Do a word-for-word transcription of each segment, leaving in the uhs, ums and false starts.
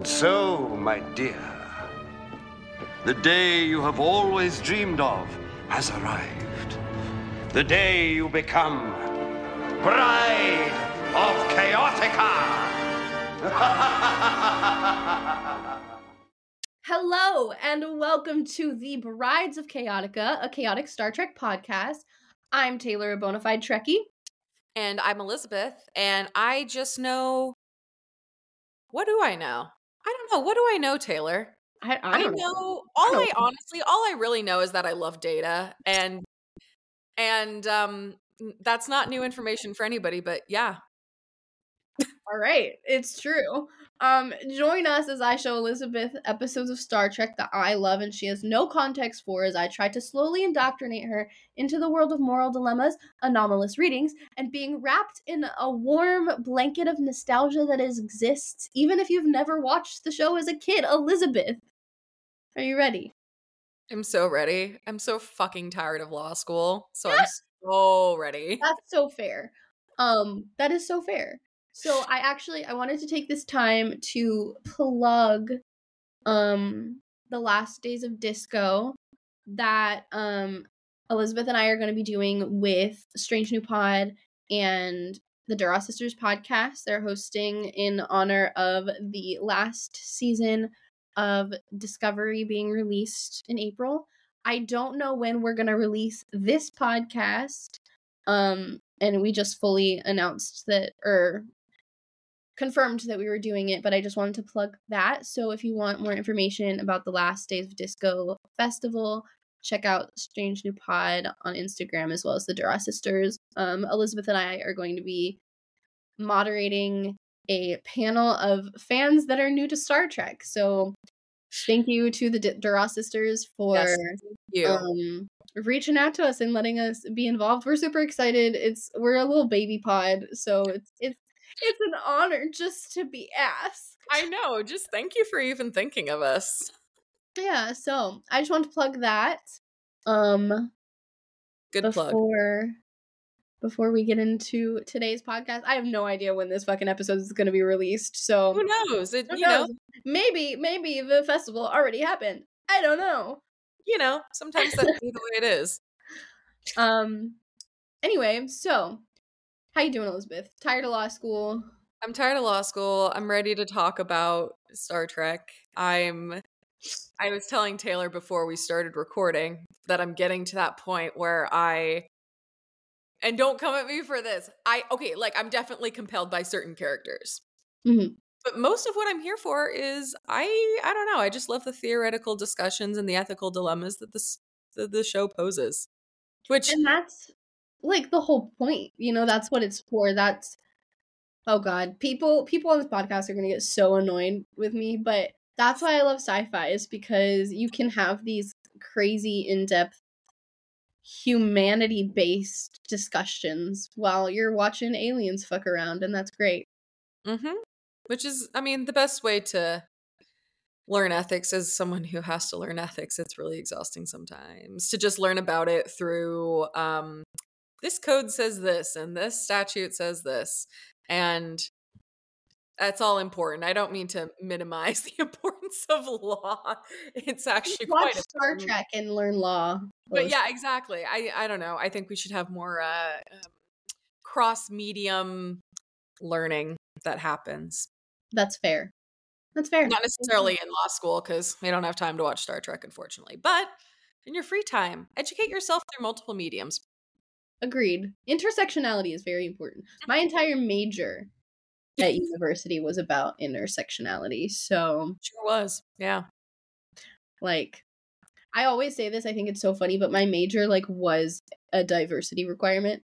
So, my dear, the day you have always dreamed of has arrived. The day you become Bride of Chaotica! Hello, and welcome to the Brides of Chaotica, a chaotic Star Trek podcast. I'm Taylor, a bona fide Trekkie. And I'm Elizabeth, and I just know... What do I know? I don't know. What do I know, Taylor? I, I, I don't know, know. all I I, don't honestly, all I really know is that I love Data, and and um, that's not new information for anybody, but yeah. All right, it's true. Um, join us as I show Elizabeth episodes of Star Trek that I love and she has no context for, as I try to slowly indoctrinate her into the world of moral dilemmas, anomalous readings, and being wrapped in a warm blanket of nostalgia that is, exists even if you've never watched the show as a kid. Elizabeth, are you ready? I'm so ready. I'm so fucking tired of law school, so I'm so ready. That's so fair. Um, that is so fair. So I actually I wanted to take this time to plug um the last days of disco that um Elizabeth and I are going to be doing with Strange New Pod and the Duras Sisters podcast. They're hosting in honor of the last season of Discovery being released in April. I don't know when we're going to release this podcast. Um and we just fully announced that, or confirmed that we were doing it, but I just wanted to plug that. So if you want more information about the Last Days of Disco Festival, check out Strange New Pod on Instagram, as well as the Duras Sisters. Um, Elizabeth and I are going to be moderating a panel of fans that are new to Star Trek. So thank you to the D- Duras Sisters for Yes, thank you. um, reaching out to us and letting us be involved. We're super excited. It's we're a little baby pod, so it's it's It's an honor just to be asked. I know. Just thank you for even thinking of us. Yeah, so I just want to plug that. Um, Good before, plug. Before we get into today's podcast, I have no idea when this fucking episode is going to be released. So who knows? It, who you knows? know, maybe maybe the festival already happened. I don't know. You know, sometimes that's the way it is. Um. Anyway, so. How you doing, Elizabeth? Tired of law school? I'm tired of law school. I'm ready to talk about Star Trek. I'm I was telling Taylor before we started recording that I'm getting to that point where I and don't come at me for this. I okay, like I'm definitely compelled by certain characters. Mm-hmm. But most of what I'm here for is I I don't know, I just love the theoretical discussions and the ethical dilemmas that this that the show poses. Which And that's like the whole point, you know, that's what it's for. That's, oh god, people people on this podcast are gonna get so annoyed with me, but that's why I love sci-fi, is because you can have these crazy in-depth humanity-based discussions while you're watching aliens fuck around, and that's great. Mm-hmm. Which is, I mean, the best way to learn ethics as someone who has to learn ethics. It's really exhausting sometimes to just learn about it through um this code says this and this statute says this, and that's all important. I don't mean to minimize the importance of law. It's actually Watch quite Star important. Trek and learn law. But yeah, exactly. I I don't know. I think we should have more uh, um, cross medium learning that happens. That's fair. That's fair. Not necessarily in law school, because we don't have time to watch Star Trek, unfortunately. But in your free time, educate yourself through multiple mediums. Agreed. Intersectionality is very important. My entire major at university was about intersectionality. So Sure was. Yeah. like, I always say this, I think it's so funny, but my major like was a diversity requirement.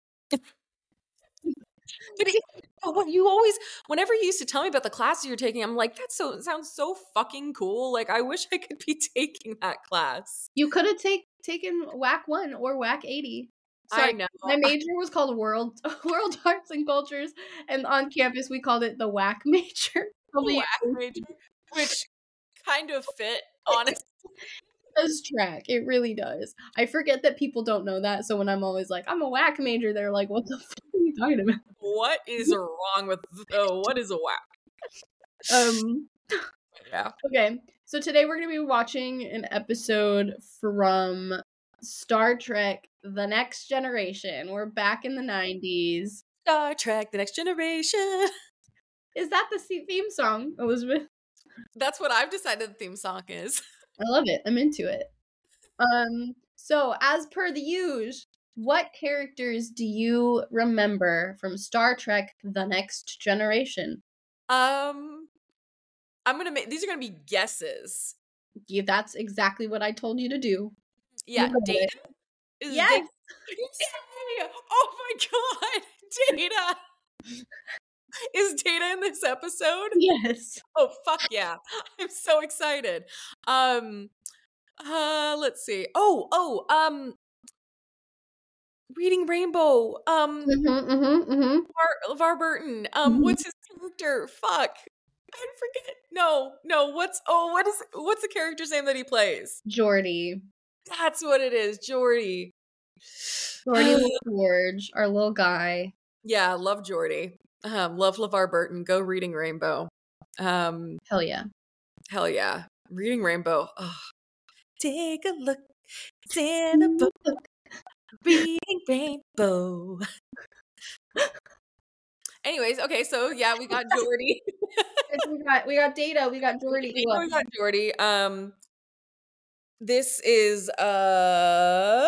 But it, what you always, whenever you used to tell me about the classes you're taking, I'm like, that so sounds so fucking cool. Like, I wish I could be taking that class. You could have take taken W A C one or W A C eighty. Sorry, I know. My major was called World World Arts and Cultures, and on campus we called it the W A C major. W A C major, which kind of fit, honestly. It does track. It really does. I forget that people don't know that, so when I'm always like, I'm a W A C major, they're like, what the fuck are you talking about? What is wrong with, oh, what is a W A C? Um, Yeah. Okay, so today we're going to be watching an episode from Star Trek The Next Generation. We're back in the nineties. Star Trek, The Next Generation. Is that the se- theme song, Elizabeth? That's what I've decided the theme song is. I love it. I'm into it. Um, so as per the usual, what characters do you remember from Star Trek The Next Generation? Um, I'm gonna make these are gonna be guesses. Yeah, that's exactly what I told you to do. Yeah, You got Data. it. Is Yes! Data- Yay! Oh my god, Data. Is Data in this episode? Yes. Oh fuck yeah! I'm so excited. Um, uh, let's see. Oh, oh, um, Reading Rainbow. Um, Mm-hmm, mm-hmm, mm-hmm. LeVar, LeVar Burton. Um, Mhm. what's his character? Fuck, I forget. No, no. What's oh, what is what's the character's name that he plays? Geordi. That's what it is, Geordi. Geordi George, our little guy. Yeah, love Geordi. Um, love LeVar Burton. Go Reading Rainbow. Um, Hell yeah. hell yeah, Reading Rainbow. Oh. Take a look. It's in a book. Reading Rainbow. Anyways, okay, so yeah, we got Geordi. we got we got Data, we got Geordi. we got Geordi. Um, this is uh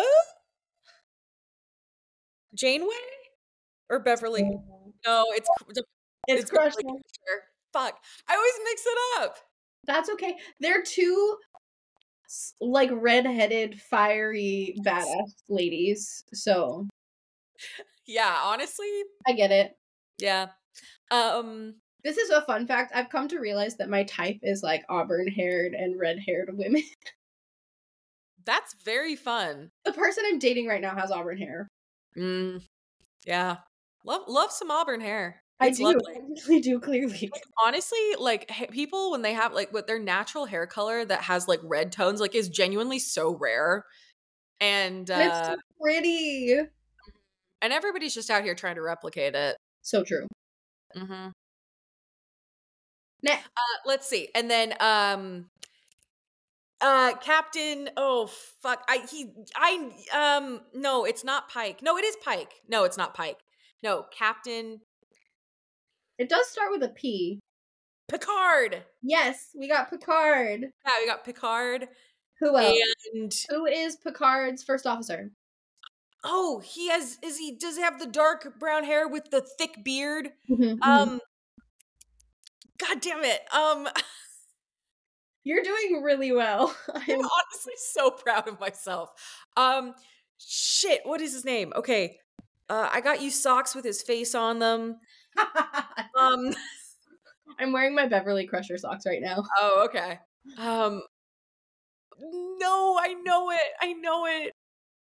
Janeway or Beverly. No, it's It's, it's Crusher. Beverly Crusher. Fuck, I always mix it up. That's okay. They're two s- like red-headed, fiery, badass ladies. So Yeah, honestly, I get it. yeah. Um, This is a fun fact. I've come to realize that my type is like auburn-haired and red-haired women. that's very fun. The person I'm dating right now has auburn hair. Mm, yeah, love love some auburn hair. I It's do. lovely. I really do. Clearly, Like, honestly, like ha- people when they have like with their natural hair color that has like red tones, like is genuinely so rare, and But it's uh, so pretty. and everybody's just out here trying to replicate it. So true. Mm-hmm. Next. Uh, let's see, and then um, uh, Captain. Oh fuck! I he I um no, it's not Pike. No, it is Pike. No, it's not Pike. No, Captain It does start with a P. Picard. Yes, we got Picard. Yeah, we got Picard. Who else? And Who is Picard's first officer? oh, he has is he does he have the dark brown hair with the thick beard? Mhm, mhm. Um God damn it. Um You're doing really well. I'm I'm honestly so proud of myself. Um shit, what is his name? Okay. Uh I got you socks with his face on them. Um I'm wearing my Beverly Crusher socks right now. oh, okay. Um no, I know it. I know it.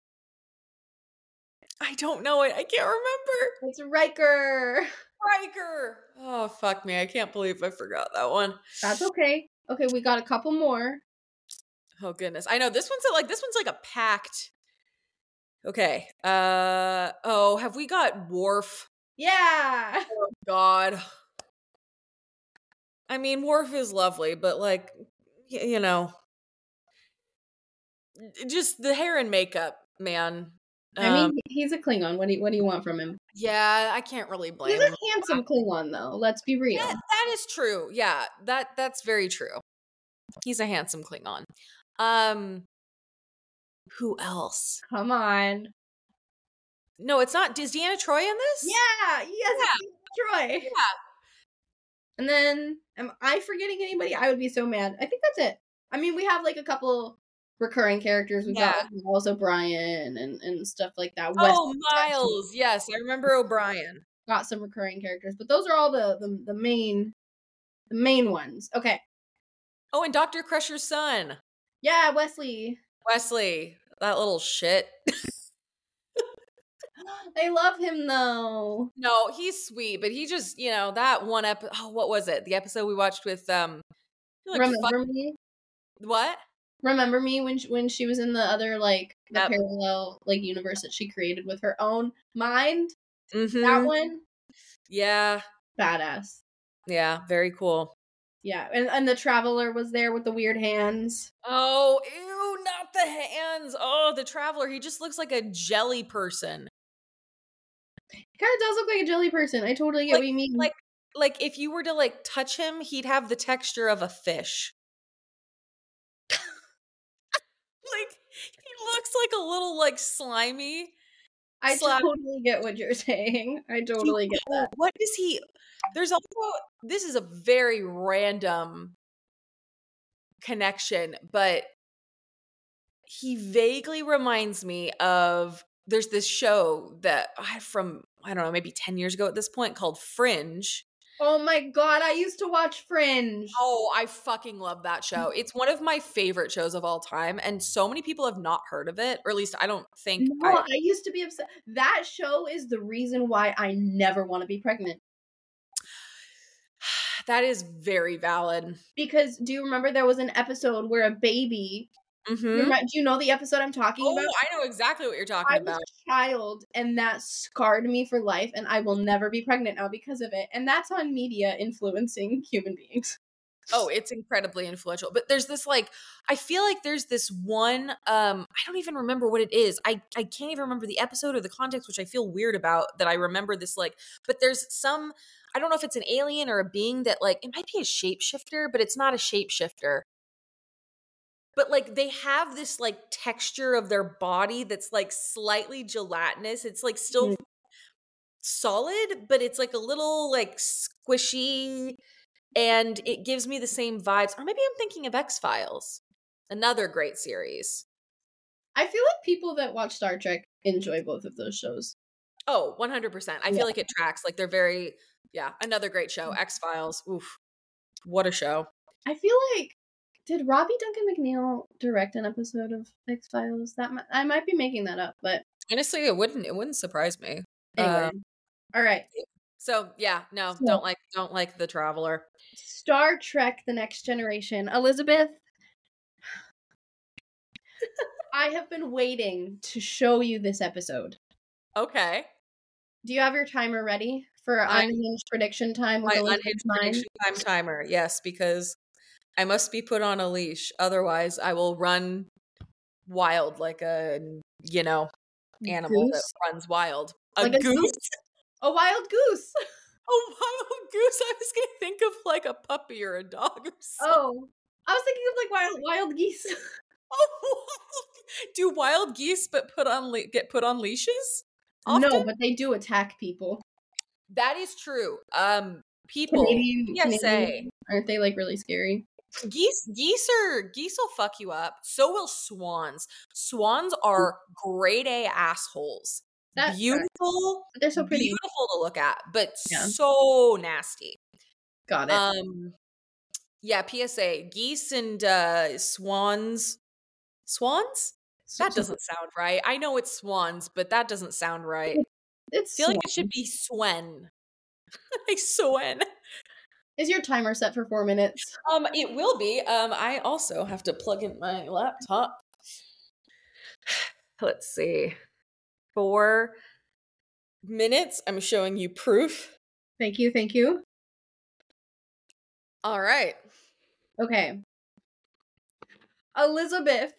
I don't know it. I can't remember. It's Riker. Riker. Oh, fuck me. I can't believe I forgot that one. That's okay. Okay, we got a couple more. Oh goodness. I know this one's a, like this one's like a packed. Okay. Uh oh, have we got Worf? Yeah. Oh god. I mean, Worf is lovely, but like y- you know, just the hair and makeup, man. I mean, Um, he's a Klingon. What do you, what do you want from him? yeah, I can't really blame He's a him. handsome Klingon, though. Let's be real. That, that is true. Yeah, that that's very true. He's a handsome Klingon. Um, who else? Come on. No, it's not. Is Deanna Troy in this? Yeah. Yes. Troy. Yeah. And then, am I forgetting anybody? I would be so mad. I think that's it. I mean, we have like a couple recurring characters. We've Yeah. got Miles O'Brien and, and stuff like that. Oh, Wes Miles. Yes, I remember O'Brien. got some recurring characters, but those are all the, the, the main the main ones. Okay. Oh, and Doctor Crusher's son, Yeah, Wesley. Wesley. That little shit. I love him though. No, he's sweet, but he just, you know, that one episode. Oh, what was it? The episode we watched with um. I feel like Remember fuck- me? what? Remember me when she, when she was in the other like the Yep. parallel like universe that she created with her own mind? Mm-hmm. That one, Yeah, badass. yeah, very cool. Yeah, and, and the traveler was there with the weird hands. Oh, ew, not the hands. Oh, the traveler. He just looks like a jelly person. Kind of does look like a jelly person. I totally get like, what you mean. Like, like if you were to like touch him, he'd have the texture of a fish. Like, he looks like a little like slimy. I slap- totally get what you're saying. I totally Dude, get that. What is he? There's also, this is a very random connection, but he vaguely reminds me of, there's this show that I from, I don't know, maybe ten years ago at this point called Fringe. Oh my god, I used to watch Fringe. Oh, I fucking love that show. It's one of my favorite shows of all time, and so many people have not heard of it, or at least I don't think. No, I, I used to be upset. That show is the reason why I never want to be pregnant. That is very valid. Because do you remember there was an episode where a baby, Mm-hmm. you remember, do you know the episode I'm talking Oh, about? I know exactly what you're talking I about. was a child, and that scarred me for life, and I will never be pregnant now because of it. And that's on media influencing human beings. Oh, it's incredibly influential. But there's this like, I feel like there's this one, um, I don't even remember what it is. I, I can't even remember the episode or the context, which I feel weird about that I remember this like, but there's some, I don't know if it's an alien or a being that like, it might be a shapeshifter, but it's not a shapeshifter. But like they have this like texture of their body that's like slightly gelatinous. It's like still mm-hmm. solid, but it's like a little like squishy. And it gives me the same vibes. Or maybe I'm thinking of X-Files, another great series. I feel like people that watch Star Trek enjoy both of those shows. Oh, one hundred percent. I yeah. feel like it tracks. Like they're very, yeah, another great show. X-Files. Oof. What a show. I feel like, did Robbie Duncan McNeil direct an episode of X-Files? That might, I might be making that up, but honestly, it wouldn't, it wouldn't surprise me. Anyway. Um, All right. So yeah, no, so, don't like don't like the Traveler. Star Trek: The Next Generation. Elizabeth, I have been waiting to show you this episode. Okay. Do you have your timer ready for I, unhinged prediction time? With my unhinged prediction time timer, yes, because I must be put on a leash. Otherwise, I will run wild like a, you know, animal goose? That runs wild. A like goose. A goose? A wild goose. A wild goose. I was gonna think of like a puppy or a dog or something. Oh, I was thinking of like wild wild geese. Oh, do wild geese but put on le- get put on leashes? Often? No, but they do attack people. That is true. Um, people. Canadian, P S A. Canadian, aren't they like really scary? Geese, geese are geese will fuck you up. So will swans. Swans are grade A assholes. That's beautiful. Right. They're so pretty. Beautiful to look at, but yeah. so nasty. Got it. Um, yeah, P S A. Geese and uh, swans. Swans? That doesn't sound right. I know it's swans, but that doesn't sound right. It's I feel swan. like it should be swen. Like swen. Is your timer set for four minutes? Um, it will be. Um, I also have to plug in my laptop. Let's see. Four minutes. I'm showing you proof. Thank you. Thank you. All right. Okay. Elizabeth.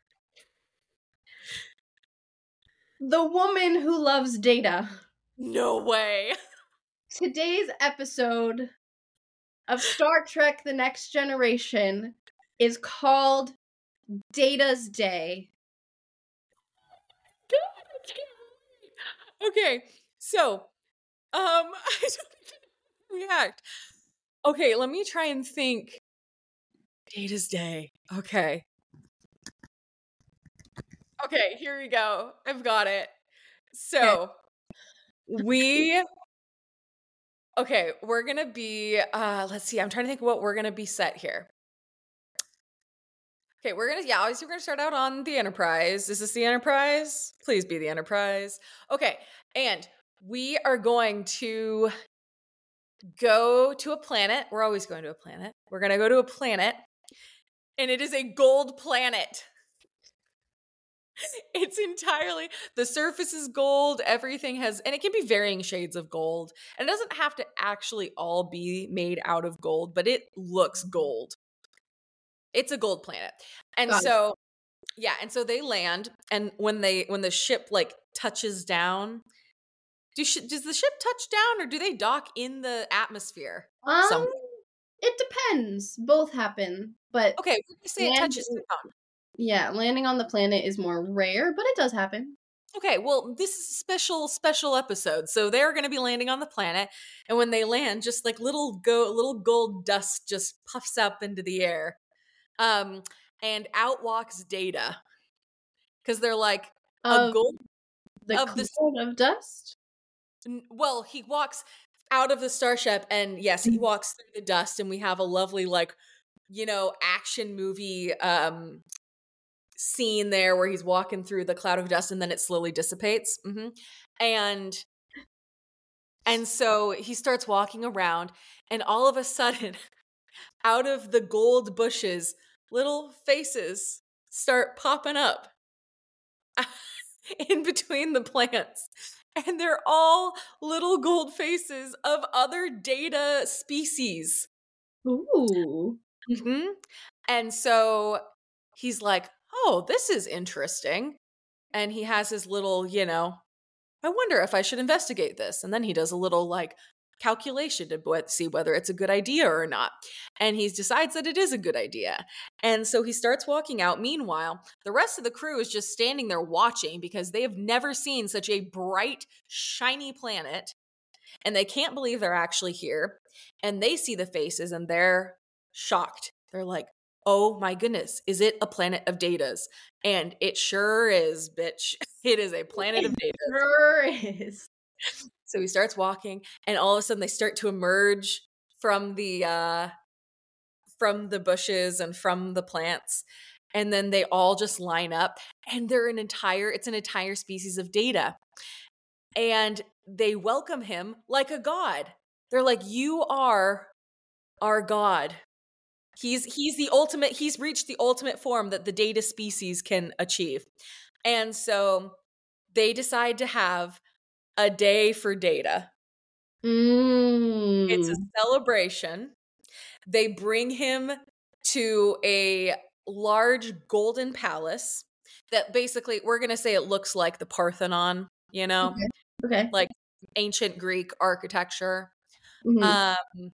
The woman who loves data. No way. Today's episode of Star Trek: The Next Generation is called Data's Day. Okay, so, um, I don't react. Okay, let me try and think. Data's Day. Okay. Okay, here we go. I've got it. So, okay. we, okay, we're going to be, uh, let's see, I'm trying to think what we're going to be set here. Okay, we're going to, yeah, obviously we're going to start out on the Enterprise. Is this the Enterprise? Please be the Enterprise. Okay, and we are going to go to a planet. We're always going to a planet. We're going to go to a planet, and it is a gold planet. It's entirely, the surface is gold, everything has, and it can be varying shades of gold. And it doesn't have to actually all be made out of gold, but it looks gold. It's a gold planet. And Got it. so, yeah, and so they land, and when they when the ship like touches down, do sh- does the ship touch down or do they dock in the atmosphere? Um, Some- it depends. Both happen, but okay, we can say it land- touches down. yeah, landing on the planet is more rare, but it does happen. Okay, well, this is a special, special episode. So they're going to be landing on the planet, and when they land, just like little go, little gold dust just puffs up into the air, um, and out walks Data, because they're like a Of gold. the of the- cloud of dust. n- Well, he walks out of the starship, and yes, he walks through the dust, and we have a lovely, like, you know, action movie um scene there where he's walking through the cloud of dust and then it slowly dissipates. hmm And and so he starts walking around, and all of a sudden, out of the gold bushes, little faces start popping up in between the plants. And they're all little gold faces of other Data species. Ooh. hmm And so he's like, oh, this is interesting. And he has his little, you know, I wonder if I should investigate this. And then he does a little like calculation to b- see whether it's a good idea or not. And he decides that it is a good idea. And so he starts walking out. Meanwhile, the rest of the crew is just standing there watching because they have never seen such a bright, shiny planet. And they can't believe they're actually here. And they see the faces and they're shocked. They're like, oh my goodness, is it a planet of Datas? And it sure is, bitch. It is a planet of Datas. Sure is. So he starts walking, and all of a sudden they start to emerge from the uh, from the bushes and from the plants, and then they all just line up, and they're an entire it's an entire species of Data, and they welcome him like a god. They're like, "You are our god." He's he's the ultimate. He's reached the ultimate form that the Data species can achieve, and so they decide to have a day for Data. Mm. It's a celebration. They bring him to a large golden palace that basically, we're going to say it looks like the Parthenon, you know, Okay. Okay. like ancient Greek architecture. Mhm. Um,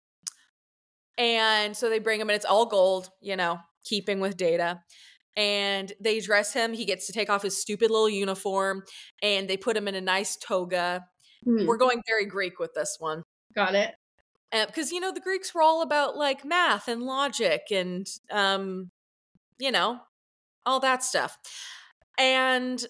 and so they bring him, and it's all gold, you know, keeping with Data. And they dress him. He gets to take off his stupid little uniform, and they put him in a nice toga. Mhm. We're going very Greek with this one. Got it. Because, you know, the Greeks were all about like math and logic and, um, you know, all that stuff. And,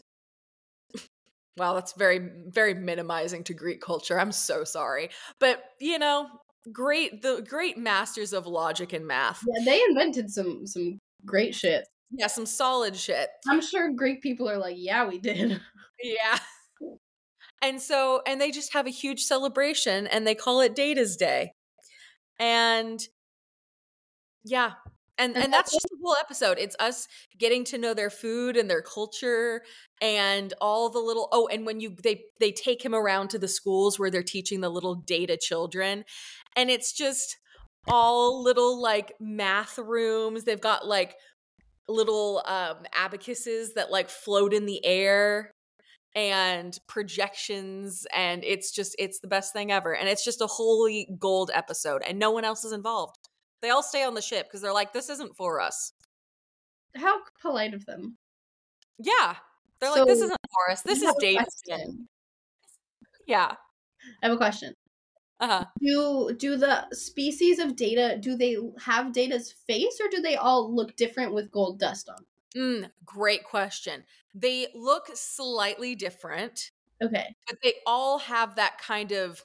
wow, that's very, very minimizing to Greek culture. I'm so sorry. But, you know, great, the great masters of logic and math. Yeah, they invented some some great shit. Yeah, some solid shit. I'm sure Greek people are like, yeah, we did. Yeah. And so, and they just have a huge celebration, and they call it Data's Day. And yeah. And and that's just the whole episode. It's us getting to know their food and their culture and all the little oh, and when you they they take him around to the schools where they're teaching the little Data children. And it's just all little like math rooms. They've got like little um abacuses that like float in the air, and projections, and it's just it's the best thing ever. And it's just a holy gold episode, and no one else is involved. They all stay on the ship because they're like, this isn't for us. How polite of them. Yeah, they're like, this So, isn't for us. This I is have a Data's day. question. Yeah. I have a question. Uh-huh. Do do the species of Data, do they have Data's face, or do they all look different with gold dust on? Mm, great question. They look slightly different, Okay. but they all have that kind of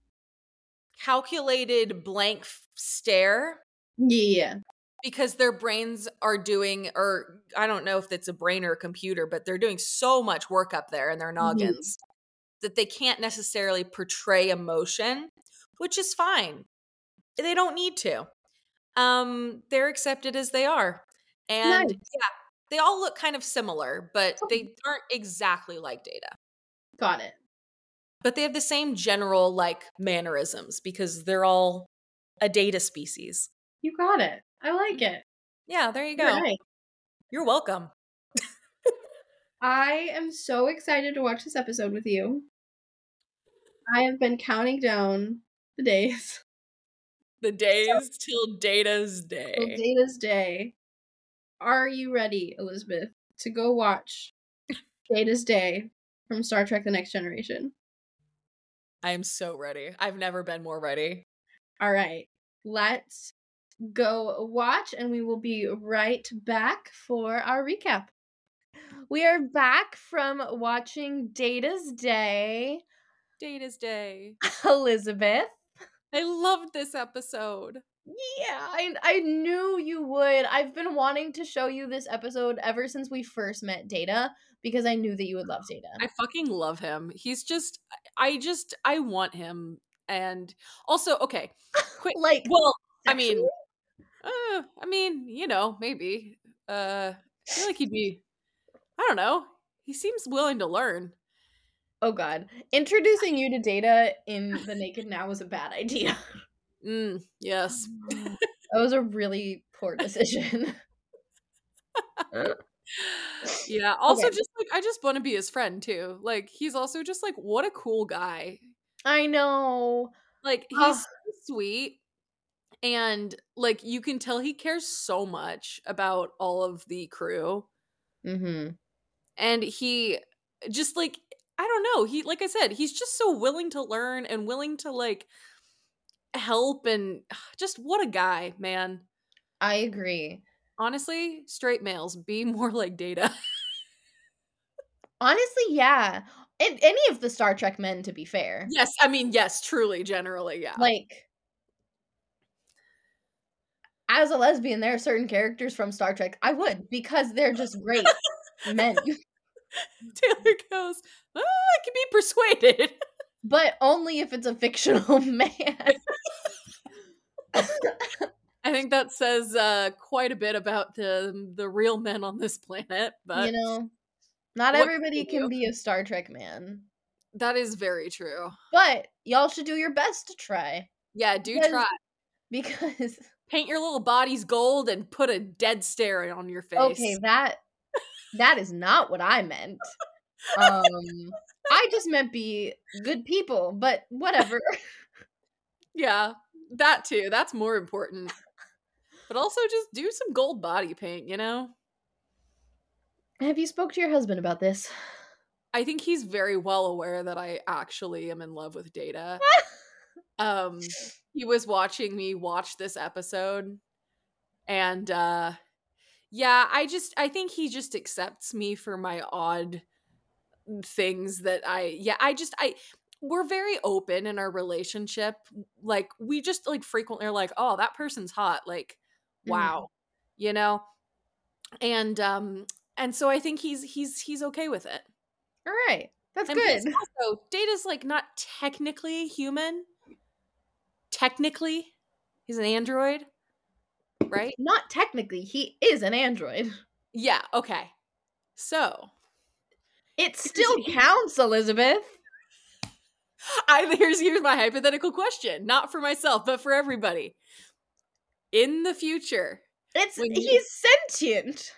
calculated blank f- stare. Yeah. Because their brains are doing, or I don't know if it's a brain or a computer, but they're doing so much work up there in their noggins that they can't necessarily portray emotion, which is fine. They don't need to. Um, they're accepted as they are. And Nice. yeah, they all look kind of similar, but they aren't exactly like Data. Got it. But they have the same general like mannerisms because they're all a Data species. You got it. I like it. Yeah, there you go. You're right. You're welcome. I am so excited to watch this episode with you. I have been counting down the days. The days till Data's Till day. Data's day. Are you ready, Elizabeth, to go watch Data's Day from Star Trek The Next Generation? I am so ready. I've never been more ready. All right. Let's go watch, and we will be right back for our recap. We are back from watching Data's Day. Data's Day. Elizabeth. I loved this episode. Yeah, I I knew you would. I've been wanting to show you this episode ever since we first met Data because I knew that you would love Data. I fucking love him. He's just, I just, I want him. And also, okay, quick. Like, well, I mean, sexually? uh, I mean, you know, maybe. Uh, I feel like he'd be, I don't know. He seems willing to learn. Oh god. Introducing you to Data in The Naked Now was a bad idea. Mm, yes. That was a really poor decision. Yeah. Also, Okay. just like, I just want to be his friend too. Like, he's also just like, what a cool guy. I know. Like, he's Ugh. so sweet. And like, you can tell he cares so much about all of the crew. Mm-hmm. And he just like, I don't know. He, like I said, he's just so willing to learn and willing to like help, and just what a guy, man. I agree. Honestly, straight males, be more like Data. Honestly, yeah. And any of the Star Trek men, to be fair. Yes, I mean, yes, truly, generally, yeah. Like, as a lesbian, there are certain characters from Star Trek I would, because they're just great men. Taylor goes, oh, I can be persuaded. But only if it's a fictional man. I think that says uh, quite a bit about the the real men on this planet. But you know, not what everybody can you can do? be a Star Trek man. That is very true. But y'all should do your best to try. Yeah, do Because- try. Because Paint your little bodies gold and put a dead stare on your face. okay, that that is not what I meant. Um I just meant be good people, but whatever. Yeah, that too. That's more important. But also just do some gold body paint, you know? Have you spoke to your husband about this? I think he's very well aware that I actually am in love with Data. um he was watching me watch this episode, and uh yeah, I just I think he just accepts me for my odd things that I yeah, I just I we're very open in our relationship. Like, we just like frequently are like, oh, that person's hot, like wow. Mm-hmm. You know? And um and so I think he's he's he's okay with it. All right. That's And good. also, Data's like not technically human. Technically, he's an android, right? Not technically. He is an android. Yeah, okay. So, it still counts, Elizabeth. I here's here's my hypothetical question, not for myself, but for everybody. In the future, it's when he's you- sentient.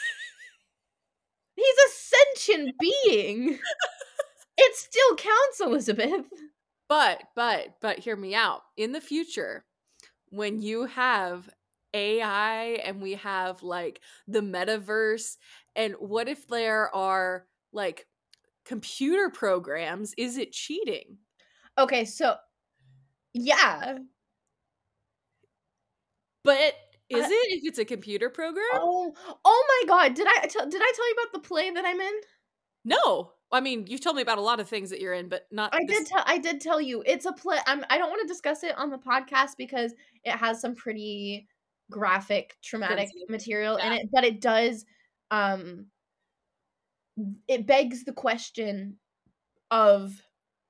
He's a sentient being. It still counts, Elizabeth. But, but, but hear me out. In the future, when you have A I and we have like the metaverse, and what if there are like computer programs, is it cheating? Okay, so yeah. But is I- it if it's a computer program? Oh, oh my god, did I tell did I tell you about the play that I'm in? No. I mean, you've told me about a lot of things that you're in, but not I this- did tell I did tell you. It's a play. I'm I don't want to discuss it on the podcast because it has some pretty graphic traumatic Sensitive. material in Yeah. it, but it does um it begs the question of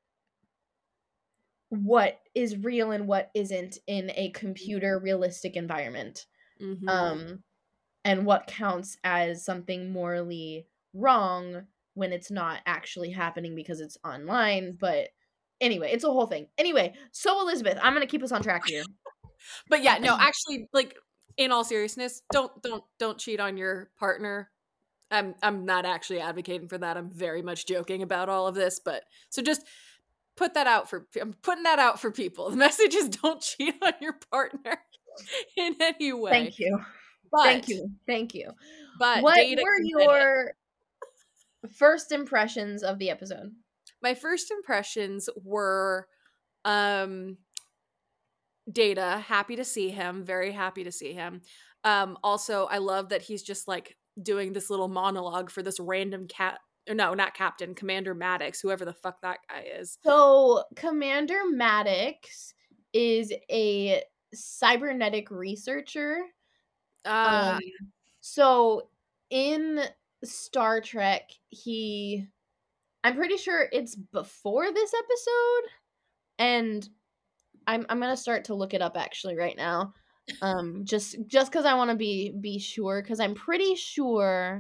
what is real and what isn't in a computer realistic environment. Mhm. Um and what counts as something morally wrong when it's not actually happening because it's online. But anyway, it's a whole thing. Anyway, so Elizabeth, I'm gonna keep us on track here. But yeah, no, actually, like, in all seriousness, don't don't don't cheat on your partner. I'm I'm not actually advocating for that. I'm very much joking about all of this, but so just put that out for I'm putting that out for people. The message is don't cheat on your partner in any way. Thank you. But, Thank you. Thank you. But what Data were committed. your first impressions of the episode? My first impressions were um Data, happy to see him, very happy to see him. Um also, I love that he's just like doing this little monologue for this random cat no, not captain, Commander Maddox, whoever the fuck that guy is. So, Commander Maddox is a cybernetic researcher. Uh, Um, so in Star Trek, he I'm pretty sure it's before this episode, and I'm I'm gonna start to look it up actually right now. Um, just just because I want to be be sure, because I'm pretty sure.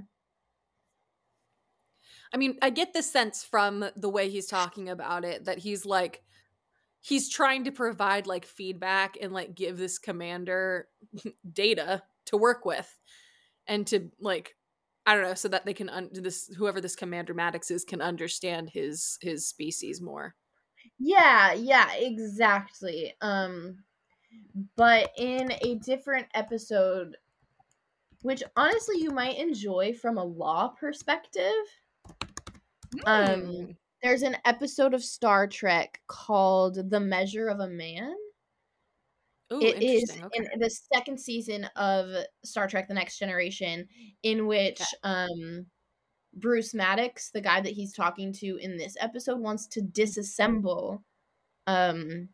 I mean, I get the sense from the way he's talking about it that he's like he's trying to provide like feedback and like give this commander data to work with and to like I don't know, so that they can un- this whoever this Commander Maddox is can understand his his species more. Yeah, yeah, exactly. Um, but in a different episode, which honestly you might enjoy from a law perspective. Um, Mm. there's an episode of Star Trek called The Measure of a Man. Ooh, It is interesting. Okay. in the second season of Star Trek The Next Generation, in which Okay. um, Bruce Maddox, the guy that he's talking to in this episode, wants to disassemble um,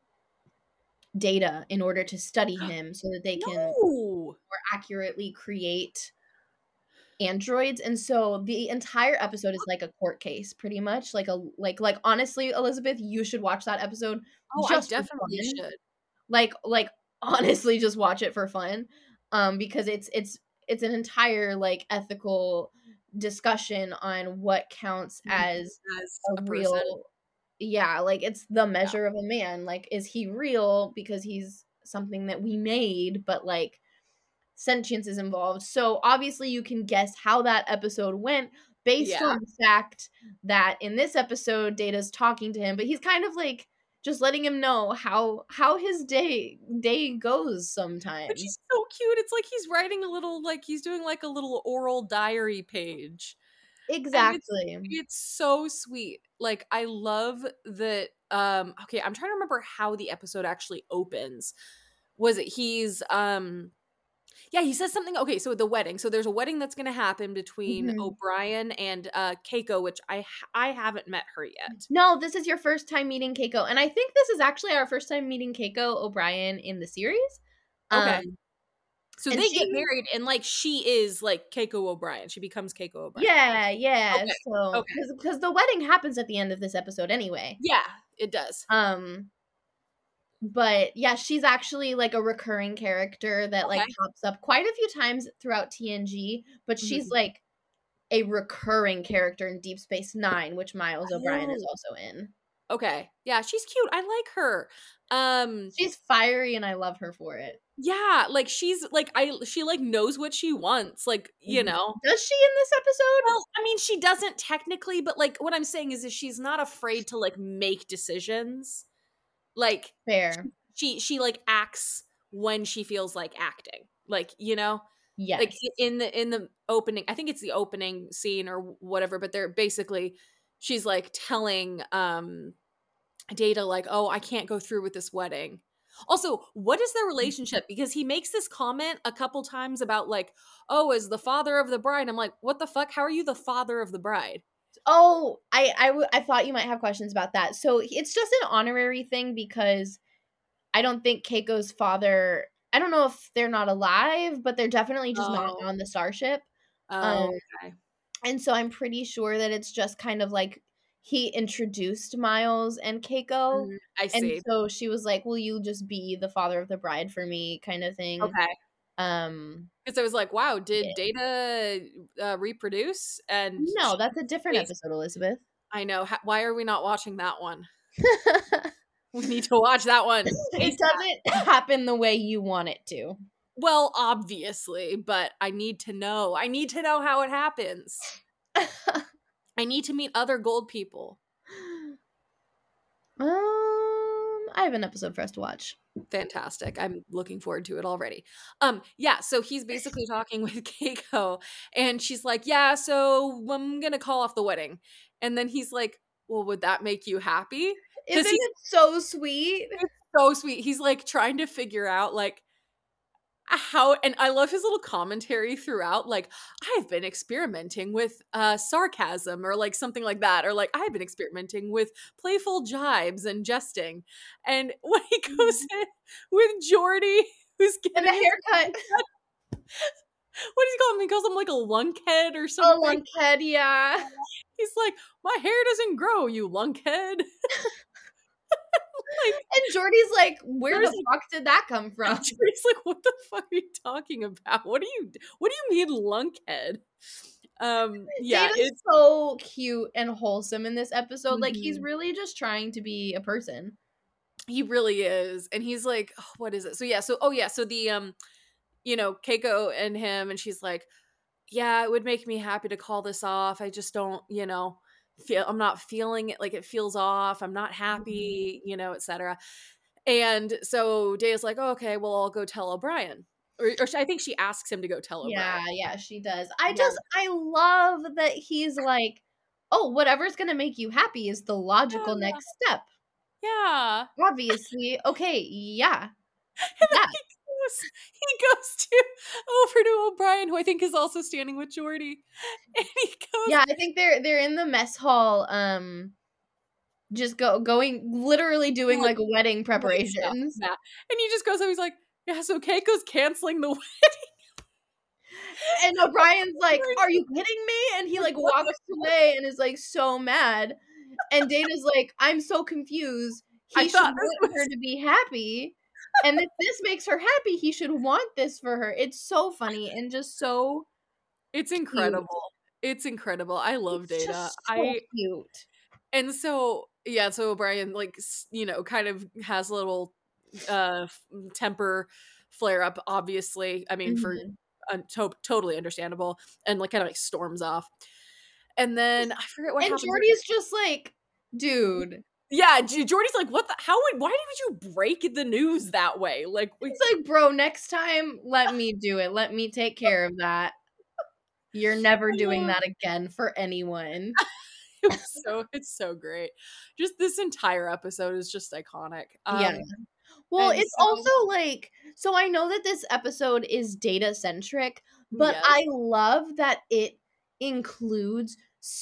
Data in order to study him so that they can No. more accurately create androids. And so the entire episode is like a court case, pretty much. Like a like like honestly, Elizabeth, you should watch that episode. Oh, just I for definitely fun. should. Like like honestly, just watch it for fun. Um, because it's it's it's an entire like ethical discussion on what counts as As a, a real person. yeah, like it's the measure of a man. Like, is he real because he's something that we made, but like sentience is involved. So obviously you can guess how that episode went based Yeah. on the fact that in this episode Data's talking to him, but he's kind of like just letting him know how how his day day goes sometimes. Which is so cute. It's like he's writing a little like he's doing like a little oral diary page. Exactly. It's, it's so sweet. Like I love that um okay, I'm trying to remember how the episode actually opens. Was it he's um yeah, he says something. Okay, so the wedding. So there's a wedding that's going to happen between Mhm. O'Brien and uh, Keiko, which I I haven't met her yet. No, this is your first time meeting Keiko, and I think this is actually our first time meeting Keiko O'Brien in the series. Okay. Um, So and they she- get married, and like she is like Keiko O'Brien. She becomes Keiko O'Brien. yeah, yeah. Okay, So okay. because the wedding happens at the end of this episode anyway. Yeah, it does. Um, but yeah, she's actually like a recurring character that like Okay. pops up quite a few times throughout T N G, but she's Mhm. like a recurring character in Deep Space Nine, which Miles O'Brien is Oh. also in. Okay. Yeah, she's cute. I like her. Um She's fiery and I love her for it. yeah, like she's like I she like knows what she wants. Like, you Mhm. know. Does she in this episode? Well, I mean, she doesn't technically, but like what I'm saying is, is she's not afraid to like make decisions. Like Fair. she she like acts when she feels like acting. Like, you know? Yes. Like in the in the opening, I think it's the opening scene or whatever, but they're basically she's like telling um Data like, "Oh, I can't go through with this wedding." Also, what is their relationship? Because he makes this comment a couple times about like, "Oh, as the father of the bride." I'm like, "What the fuck? How are you the father of the bride?" Oh, I, I, w- I thought you might have questions about that. So it's just an honorary thing because I don't think Keiko's father, I don't know if they're not alive, but they're definitely just not Oh. on the starship. Oh, Um, okay. And so I'm pretty sure that it's just kind of like he introduced Miles and Keiko. Mhm, I And see. so she was like, will you just be the father of the bride for me kind of thing. Okay. Um, because I was like, wow, did yeah. Data uh, reproduce? And No, she that's a different basically- episode, Elizabeth. I know. Ha- why are we not watching that one? We need to watch that one. It doesn't happen the way you want it to. Well, obviously, but I need to know. I need to know how it happens. I need to meet other gold people. Um, I have an episode for us to watch. Fantastic. I'm looking forward to it already. Um, yeah, so he's basically talking with Keiko, and she's like, yeah, so I'm gonna call off the wedding. And then he's like, well, would that make you happy? Isn't he's it so sweet? so sweet. He's like trying to figure out like how, and I love his little commentary throughout, like, I've been experimenting with uh sarcasm or like something like that, or like I've been experimenting with playful jibes and jesting. And when he goes in with Jordy, who's And getting the haircut. what does he call him? He calls him like a lunkhead or something. Oh, lunkhead, yeah. He's like, my hair doesn't grow, you lunkhead. Like, and Jordy's like, where Jordy's the fuck did that come from? Jordy's like, what the fuck are you talking about? What do you what do you mean lunkhead? Um yeah, Data's it's so cute and wholesome in this episode. Mhm. Like, he's really just trying to be a person. he really is. And he's like, oh, what is it? So yeah, so oh yeah, so the um you know, Keiko and him, and she's like, yeah, it would make me happy to call this off. I just don't, you know, feel I'm not feeling it, like it feels off. I'm not happy, you know, et cetera. And so Daya's like, oh, okay, well, I'll go tell O'Brien. Or, or I think she asks him to go tell Yeah, O'Brien. yeah, she does. I Yeah. just, I love that he's like, oh, whatever's gonna make you happy is the logical Yeah. next step. Yeah. Obviously, okay, yeah. And then Yeah. he goes, he goes to over to O'Brien, who I think is also standing with Jordy. And he goes, Yeah, I think they're they're in the mess hall, um, just go going, literally doing Like, like wedding "Wait, preparations. stop, Matt." And he just goes up, he's like, yeah, so Keiko's canceling the wedding. And O'Brien's like, O'Brien's "Are you kidding me?" And he like What the walks away and is like so mad. And Dana's like, "I'm so confused. He I should thought this want was- her to be happy, and if this makes her happy, he should want this for her." It's so funny and just so It's incredible. It's incredible. I love it's Data. just so I cute. and so yeah, so O'Brien like s- you know kind of has a little uh f- temper flare up. Obviously, I mean for Mhm. un- to- totally understandable, and like kind of like storms off. And then I forget what And happened. Jordy's just like, dude. Yeah, J- Jordy's like, what the? How would? Why did you break the news that way? Like, we- He's like, bro, next time, let me do it. Let me take care of that. You're never doing that again for anyone. it was so it's so great. Just this entire episode is just iconic. Um, Yeah. Well, and it's so- also like, so I know that this episode is data centric, but Yes. I love that it includes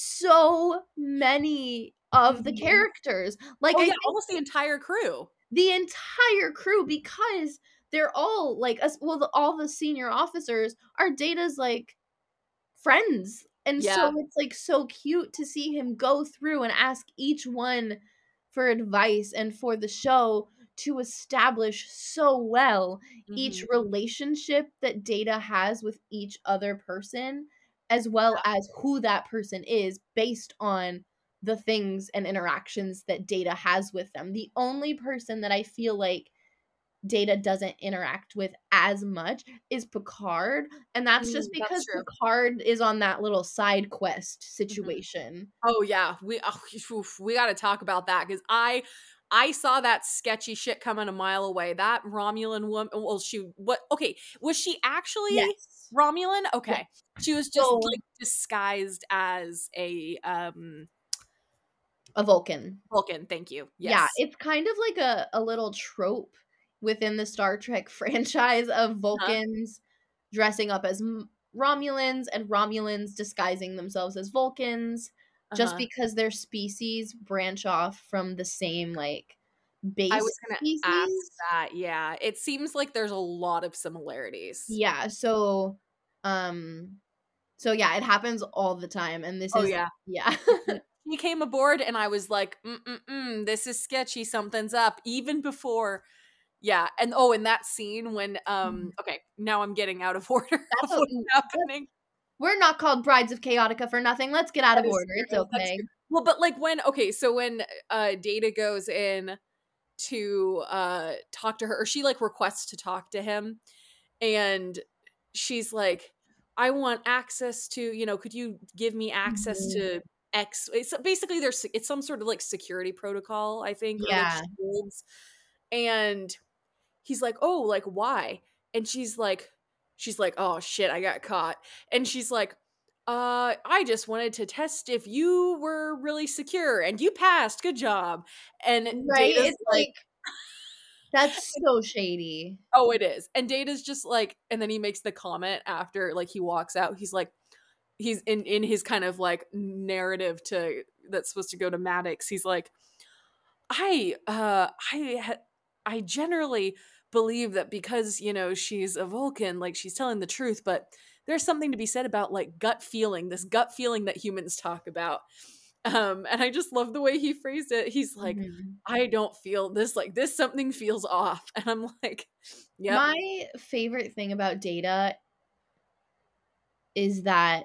so many of the Mhm. characters. Like, oh I yeah, think almost the entire crew. the entire crew, because they're all like us. Well, the, all the senior officers are Data's like friends, and Yeah. so it's like so cute to see him go through and ask each one for advice and for the show to establish so well each Mhm. relationship that Data has with each other person, as well as who that person is based on the things and interactions that Data has with them. The only person that I feel like Data doesn't interact with as much is Picard, and that's just Mm, that's because true. Picard is on that little side quest situation. Oh yeah, we oh, oof, we got to talk about that because I I saw that sketchy shit coming a mile away. That Romulan woman. Well, she what? Okay, was she actually Yes. Romulan? Okay, she was just So- like disguised as a um A Vulcan. Vulcan. Thank you. Yes. Yeah, it's kind of like a, a little trope within the Star Trek franchise of Vulcans dressing up as M- Romulans and Romulans disguising themselves as Vulcans, just Uh-huh. because their species branch off from the same like base I was gonna species. ask that. Yeah, it seems like there's a lot of similarities. Yeah, so um so yeah, it happens all the time, and this Oh is yeah. yeah. He came aboard, and I was like, mm mm mm, this is sketchy. Something's up. Even before Yeah, and oh, in that scene when um Mhm. okay, now I'm getting out of order of That's what's o happening. We're not called Brides of Chaotica for nothing. Let's get out That of is order. It's true, that's okay. true. Well, but, like, when okay, so when, uh, Data goes in to, uh, talk to her or she, like, requests to talk to him, and she's like, "I want access to" you know, "Could you give me access Mhm. to X" it's basically there's it's some sort of, like, security protocol, I think, or, like, Yeah. shields, and he's like, "Oh, like, why?" And she's like she's like, "Oh, shit, I got caught." And she's like, "Uh, I just wanted to test if you were really secure, and you passed, good job." And Right? Data's It's like like that's so shady. oh, it is. And Data's just like and then he makes the comment after, like, he walks out, he's like he's in in his kind of, like, narrative to that's supposed to go to Maddox, he's like, I uh I ha- I generally believe that because, you know, she's a Vulcan, like she's telling the truth, but there's something to be said about like gut feeling, this gut feeling that humans talk about. Um and I just love the way he phrased it. He's like, Mhm. I don't feel this like this something feels off. And I'm like, yep. My favorite thing about Data is that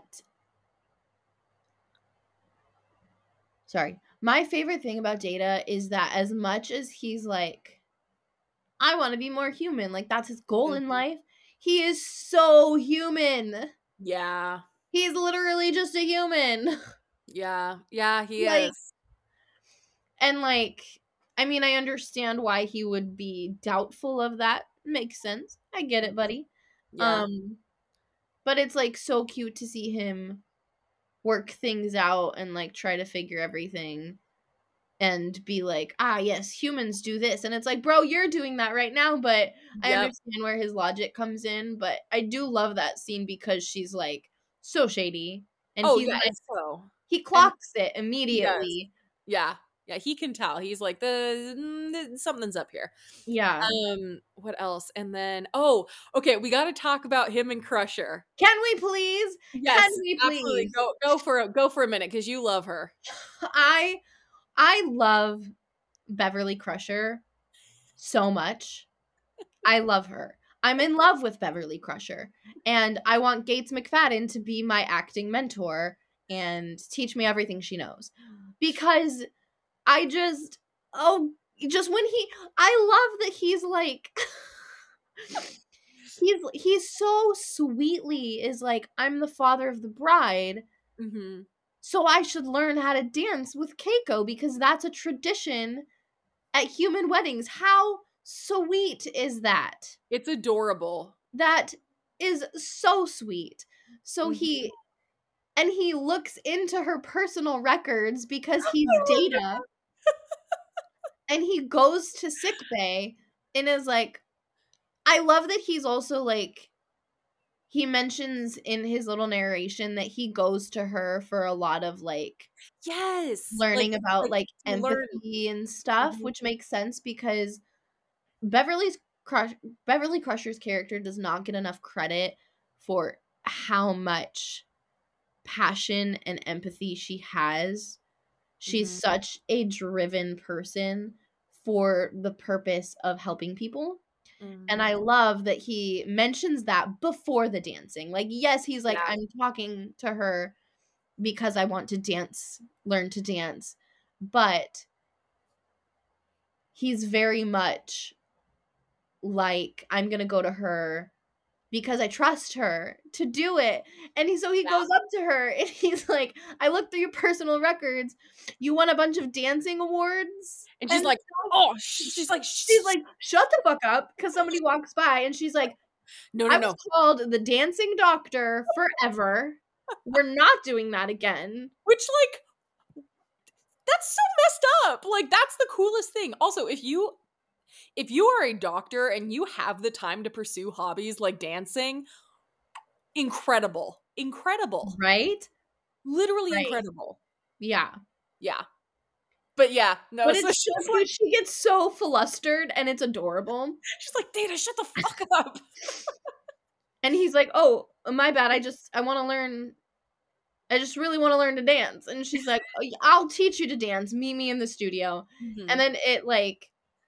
sorry. My favorite thing about Data is that as much as he's like, I want to be more human, like that's his goal in Mhm. life, he is so human. Yeah. He's literally just a human. Yeah. Yeah, he Like, is. and like, I mean, I understand why he would be doubtful of that. Makes sense. I get it, Mhm. buddy. Yeah. Um, but it's like so cute to see him work things out and like try to figure everything and be like, ah, yes, humans do this. And it's like, bro, you're doing that right now. But I Yep. understand where his logic comes in. But I do love that scene because she's like so shady. And Oh he's yeah, like, it's so. he And clocks it he does. immediately. Yeah. Yeah, he can tell. He's like the mm, th- something's up here. Yeah. Um, what else? And then oh, okay, we got to talk about him and Crusher. Can we please? Can Yes, we absolutely. please? Go go for a go for a minute because you love her. I I love Beverly Crusher so much. I love her. I'm in love with Beverly Crusher. And I want Gates McFadden to be my acting mentor and teach me everything she knows. Because I just oh just when he I love that he's like he's he's so sweetly is like, I'm the father of the bride. Hmm. So I should learn how to dance with Keiko because that's a tradition at human weddings. How sweet is that? It's adorable. That is so sweet. So Mhm. he and he looks into her personal records because he's Data and he goes to sick bay and is like I love that he's also like he mentions in his little narration that he goes to her for a lot of like Yes, like learning about like like to learn. empathy and stuff, Mhm. which makes sense because Beverly's Crush Beverly Crusher's character does not get enough credit for how much passion and empathy she has. She's Mhm. such a driven person for the purpose of helping people. And I Mhm. love that he mentions that before the dancing. Like, yes, he's like, Yeah. I'm talking to her because I want to dance, learn to dance. But he's very much like, I'm going to go to her because I trust her to do it. And he, so he Yeah. goes up to her and he's like, I looked through your personal records. You won a bunch of dancing awards And she's and like, stuff. "Oh," she's like, She's like, shut the fuck up because somebody walks by and she's like, "No, no, I was no." called the dancing doctor forever. We're not doing that again. Which like that's so messed up. Like that's the coolest thing. Also, if you if you are a doctor and you have the time to pursue hobbies like dancing, incredible. Incredible. Right? Literally Right. incredible. Yeah. Yeah. But yeah, no, But so it's she's so like cute. She gets so flustered and it's adorable. she's like, "Data, shut the fuck up." And he's like, "Oh, my bad. I just I want to learn I just really want to learn to dance." And she's like, "Oh, I'll teach you to dance. Meet me in the studio." And Mhm. then it like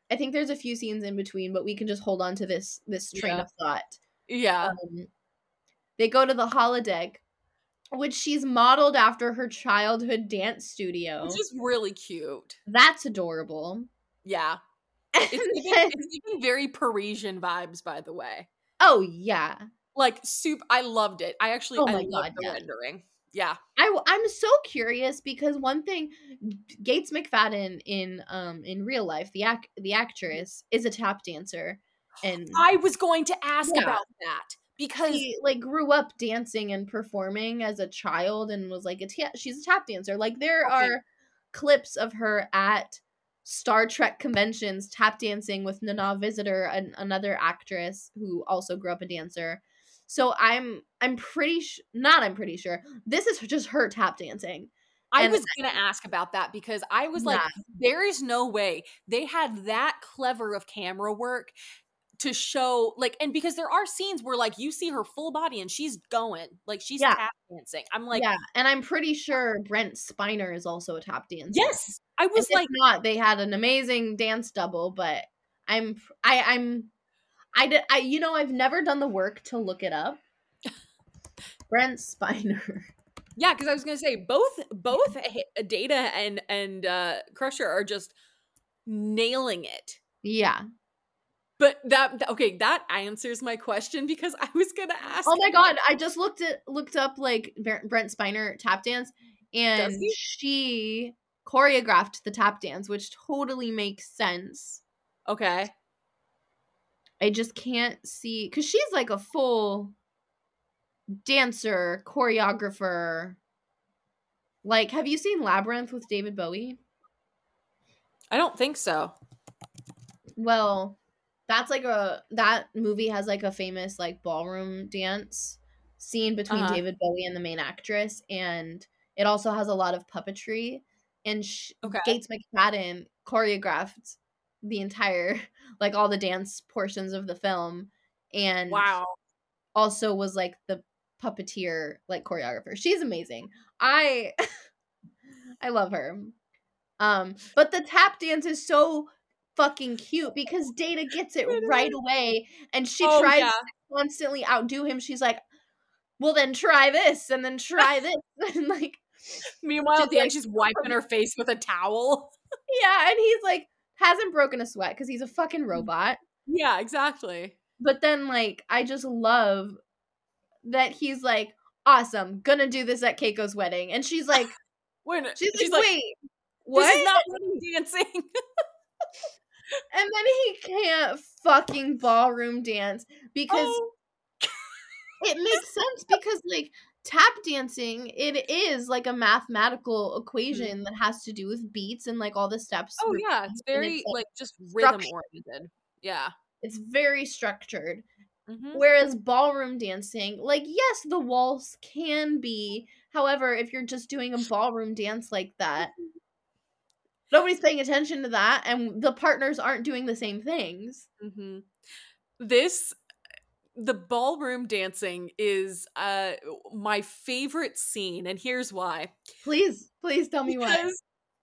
I think there's a few scenes in between, but we can just hold on to this this train Yeah. of thought. Yeah. Um, they go to the holodeck, which she's modeled after her childhood dance studio. Which is really cute. That's adorable. Yeah. And It's even, then- it's even very Parisian vibes, by the way. oh yeah, Like, soup. I loved it. I actually, Oh I my loved God, the yeah. rendering. Yeah. I w- I'm so curious because one thing, Gates McFadden in um in real life, the act the actress is a tap dancer, and I was going to ask Yeah. about that because she like grew up dancing and performing as a child and was like a ta- she's a tap dancer. Like there Okay. are clips of her at Star Trek conventions tap dancing with Nana Visitor, an, another actress who also grew up a dancer. So I'm I'm pretty sh- not I'm pretty sure this is just her tap dancing. I And- was going to ask about that because I was like, Yeah. there is no way they had that clever of camera work to show, like, and because there are scenes where, like, you see her full body and she's going, like, she's Yeah. tap dancing. I'm like, yeah, and I'm pretty sure Brent Spiner is also a tap dancer. yes. I And was if like, not, they had an amazing dance double, but I'm I I'm I did I you know I've never done the work to look it up. Brent Spiner. yeah, because I was going to say both, both Data and, and uh, Crusher are just nailing it. Yeah. But that, th- okay, that answers my question because I was going to ask. Oh my god, I just looked it looked up like Ber- Brent Spiner tap dance, and he? she choreographed the tap dance, which totally makes sense. Okay. I just can't see because she's like a full dancer, choreographer. Like, have you seen Labyrinth with David Bowie? I don't think so. Well, that's like a that movie has like a famous like ballroom dance scene between Uh-huh. David Bowie and the main actress, and it also has a lot of puppetry. And sh- Okay. Gates McFadden choreographed the entire like all the dance portions of the film, and Wow. also was like the puppeteer like choreographer. She's amazing. I I love her. Um, but the tap dance is so fucking cute because Data gets it right away, and she Oh, tries yeah. to constantly outdo him. She's like, "Well, then try this, and then try this," and like, Meanwhile, She's at the end, like- she's wiping her face with a towel. yeah, and he's like hasn't broken a sweat because he's a fucking robot. Yeah, exactly. But then, like, I just love that he's like, "Awesome, gonna do this at Keiko's wedding," and she's like, When "She's, she's like, like, wait, what?" this is not wedding dancing. And then he can't fucking ballroom dance because Oh, it makes sense because like tap dancing, it is like a mathematical equation that has to do with beats and like all the steps. oh were- yeah, it's and very it's, like, like just rhythm structured. oriented. Yeah. It's very structured. Mhm. Whereas ballroom dancing, like yes, the waltz can be. However, if you're just doing a ballroom dance like that, nobody's paying attention to that, and the partners aren't doing the same things. Mhm. This the ballroom dancing is uh my favorite scene, and here's why. Please, please tell me why. Because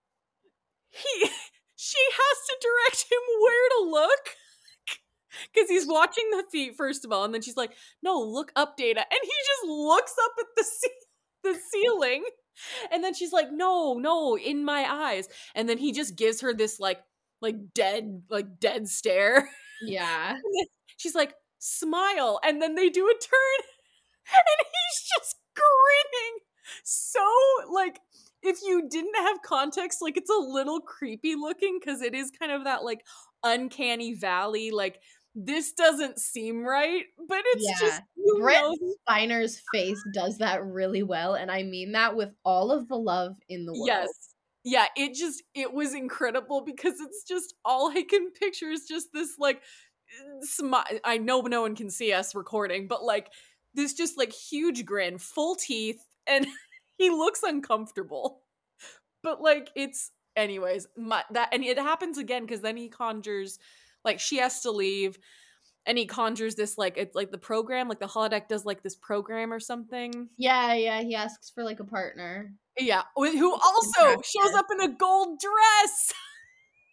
he she has to direct him where to look. Because he's watching the feet, first of all, and then she's like, no, look up, Data. And he just looks up at the ce- the ceiling. And then she's like, no, no, in my eyes. And then he just gives her this like like dead, like dead stare. Yeah. And then she's like, smile. And then they do a turn. And he's just grinning. So, like, if you didn't have context, like, it's a little creepy looking because it is kind of that, like, uncanny valley. Like, this doesn't seem right, but it's Yeah. just, you Brett know, Spiner's face does that really well, and I mean that with all of the love in the world. yes. Yeah, it just, it was incredible because it's just, all I can picture is just this, like, smile. I know no one can see us recording, but, like, this just, like, huge grin, full teeth, and he looks uncomfortable. But, like, it's, anyways, my, that, and it happens again because then he conjures, like, she has to leave, and he conjures this, like, it's like the program, like, the holodeck does, like, this program or something. Yeah, yeah, he asks for like a partner. Yeah, who also shows up in a gold dress.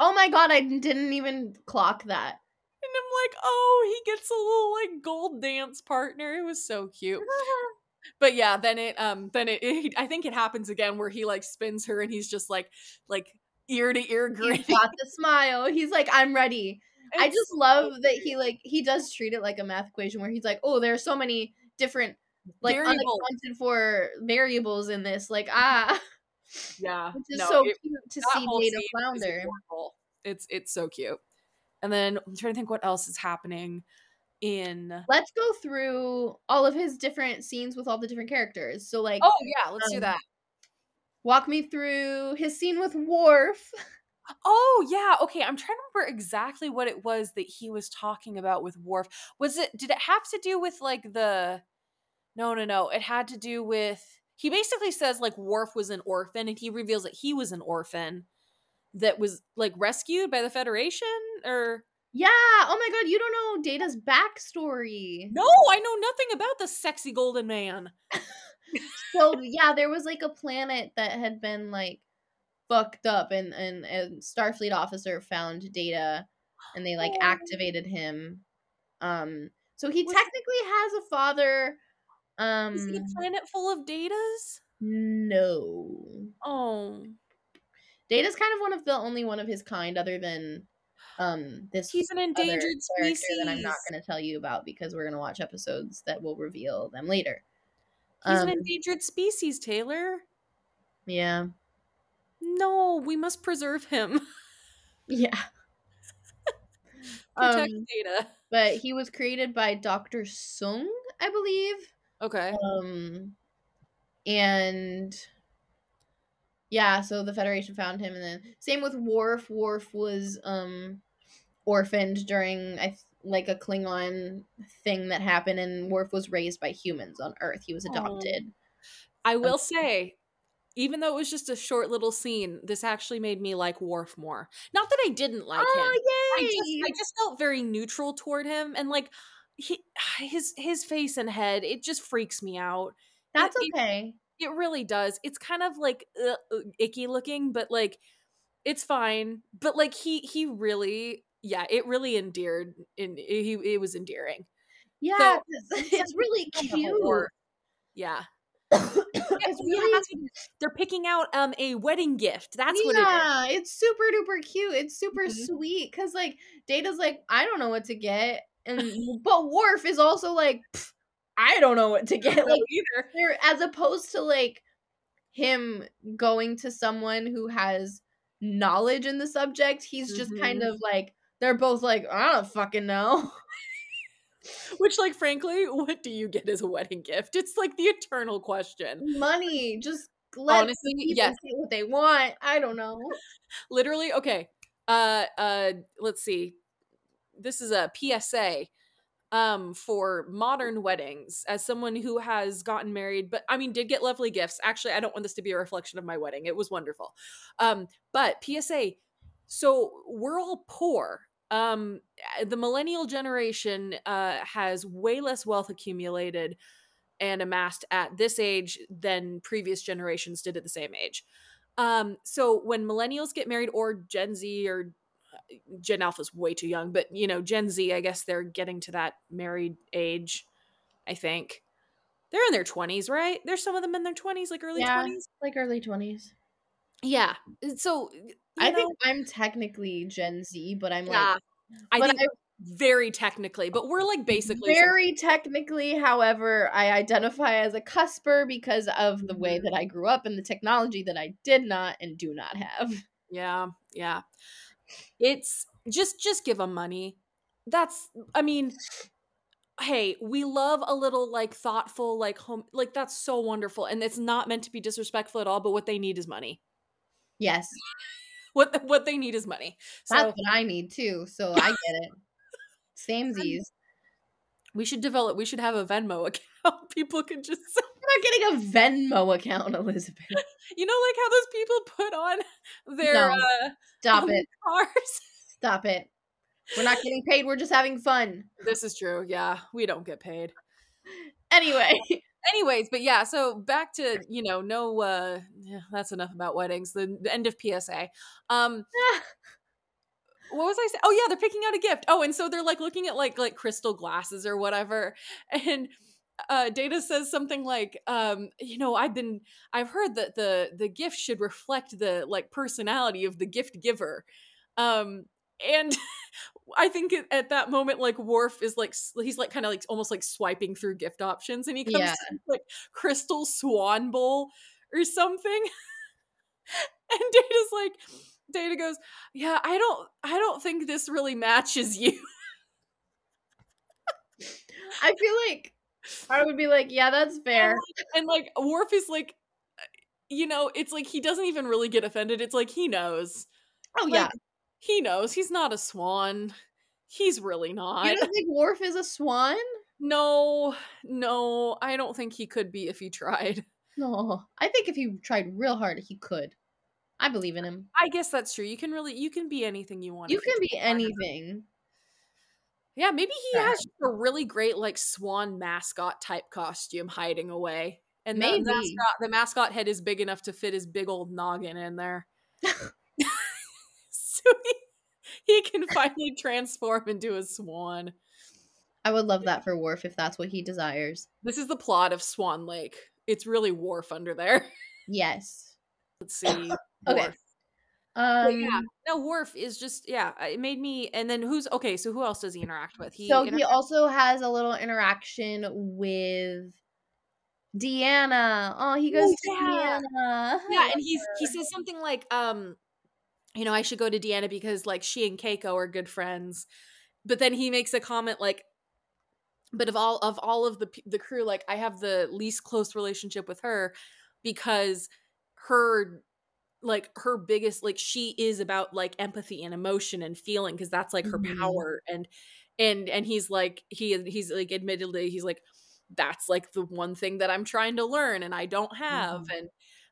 Oh my god, I didn't even clock that. And I'm like, oh, he gets a little like gold dance partner. It was so cute. But yeah, then it um then it, it I think it happens again where he like spins her and he's just like like ear to ear grinning. He's got the smile. He's like, I'm ready. It's I just so love that cute. he like he does treat it like a math equation where he's like, oh, there are so many different like Variables. unaccounted for variables in this. Like, ah. Yeah. Which is no, so it- cute to that see whole Data scene is flounder. adorable. It's it's so cute. And then I'm trying to think what else is happening in Let's go through all of his different scenes with all the different characters. So like Oh yeah, let's do um, that. walk me through his scene with Worf. Oh yeah, okay. I'm trying to remember exactly what it was that he was talking about with Worf. Was it did it have to do with like the No, no, no. It had to do with he basically says like Worf was an orphan and he reveals that he was an orphan that was like rescued by the Federation or Yeah. Oh my god, you don't know Data's backstory. No, I know nothing about the sexy golden man. So yeah, there was like a planet that had been like fucked up, and and a Starfleet officer found Data, and they like Oh. activated him. Um, so he Was- technically has a father. Um, Is he a planet full of datas? no, Oh. Data's kind of one of the only one of his kind, other than um this. He's an other endangered character species. that I'm not going to tell you about because we're going to watch episodes that will reveal them later. He's Um, an endangered species, Taylor. yeah, No, we must preserve him. yeah. Protect Um, Data. but he was created by Doctor Sung, I believe. Okay. Um, and yeah, so the Federation found him, and then same with Worf. Worf was um orphaned during I th- like a Klingon thing that happened, and Worf was raised by humans on Earth. He was adopted. I will say, even though it was just a short little scene, this actually made me like Worf more. Not that I didn't like him. Oh I yay! just I just felt very neutral toward him, and like he his his face and head, it just freaks me out. That's it, okay. It, it really does. It's kind of like uh, icky looking, but like it's fine. But like he he really yeah, it really endeared. In he it was endearing. Yeah, So- 'cause it's really cute. Worf. Yeah. It's Yeah, really that's what it is. They're picking out um a wedding gift. That's what it is. yeah, it's super duper cute. It's super Mhm. sweet because like Data's like, I don't know what to get, and but Worf is also like, "Pff, I don't know what to get. Like either. they're as opposed to like him going to someone who has knowledge in the subject, he's just kind Mhm. of like they're both like, I don't fucking know. Which, like, frankly, what do you get as a wedding gift? It's like the eternal question. Money, just let Honestly, people yes. get what they want. I don't know. Literally, okay. Uh, uh, let's see. This is a P S A. Um, for modern weddings, as someone who has gotten married, but I mean, did get lovely gifts. Actually, I don't want this to be a reflection of my wedding. It was wonderful. Um, but P S A, so we're all poor. Um, the millennial generation uh, has way less wealth accumulated and amassed at this age than previous generations did at the same age. Um, so when millennials get married, or Gen Z, or Gen Alpha's way too young, but you know, Gen Z, I guess they're getting to that married age. I think they're in their twenties, right? There's some of them in their twenties, like early Yeah, twenties. like early twenties. Yeah. So you I know, think I'm technically Gen Z, but I'm yeah, like, I but think very technically, but we're like basically very technically. However, I identify as a cusper because of the way Mhm. that I grew up and the technology that I did not and do not have. yeah, yeah. It's just just give them money. That's I mean, hey, we love a little like thoughtful like home like that's so wonderful, and it's not meant to be disrespectful at all, but what they need is money. Yes, What what they need is money. that's So what I need too. So I get it. Samesies. we should develop we should have a Venmo account. People can just I'm not getting a Venmo account, Elizabeth. you know like how those people put on their No. uh Stop on it. their cars. Stop it. We're not getting paid. We're just having fun. This is true. Yeah, we don't get paid. Anyway. Anyways, but yeah, so back to, you know, no uh yeah, that's enough about weddings. The, the end of P S A. Um what was I saying? Oh yeah, they're picking out a gift. Oh, and so they're like looking at like like crystal glasses or whatever. And uh Data says something like, um, you know, I've been I've heard that the the gift should reflect the like personality of the gift giver. Um and I think at, at that moment, like Worf is like he's like kind of like almost like swiping through gift options, and he comes Yeah. to like crystal swan bowl or something. And Data's like, Data goes, yeah, I don't, I don't think this really matches you. I feel like I would be like, yeah, that's fair. And like, and like Worf is like, you know, it's like he doesn't even really get offended. It's like he knows. Oh Like, yeah. he knows he's not a swan. He's really not. You don't think Worf is a swan? No, no, I don't think he could be if he tried. No. I think if he tried real hard, he could. I believe in him. I guess that's true. You can really, you can be anything you want. You if can be try hard. anything. Yeah, maybe he Right. has a really great like swan mascot type costume hiding away. And the Maybe. mascot, the mascot head is big enough to fit his big old noggin in there. So he, he can finally transform into a swan. I would love that for Worf if that's what he desires. This is the plot of Swan Lake. It's really Worf under there. Yes. Let's see. Okay. Worf. Um, But yeah, no, Worf is just yeah. It made me. And then who's okay? So who else does he interact with? He so he inter- also has a little interaction with Deanna. Oh, he goes Oh, to yeah. Deanna. yeah, and he's he says something like, um, you know, I should go to Deanna because like she and Keiko are good friends. But then he makes a comment like, but of all of all of the p- the crew, like I have the least close relationship with her because her like her biggest like she is about like empathy and emotion and feeling because that's like her Mhm. power and and and he's like he he's like admittedly he's like that's like the one thing that I'm trying to learn and I don't have Mhm. and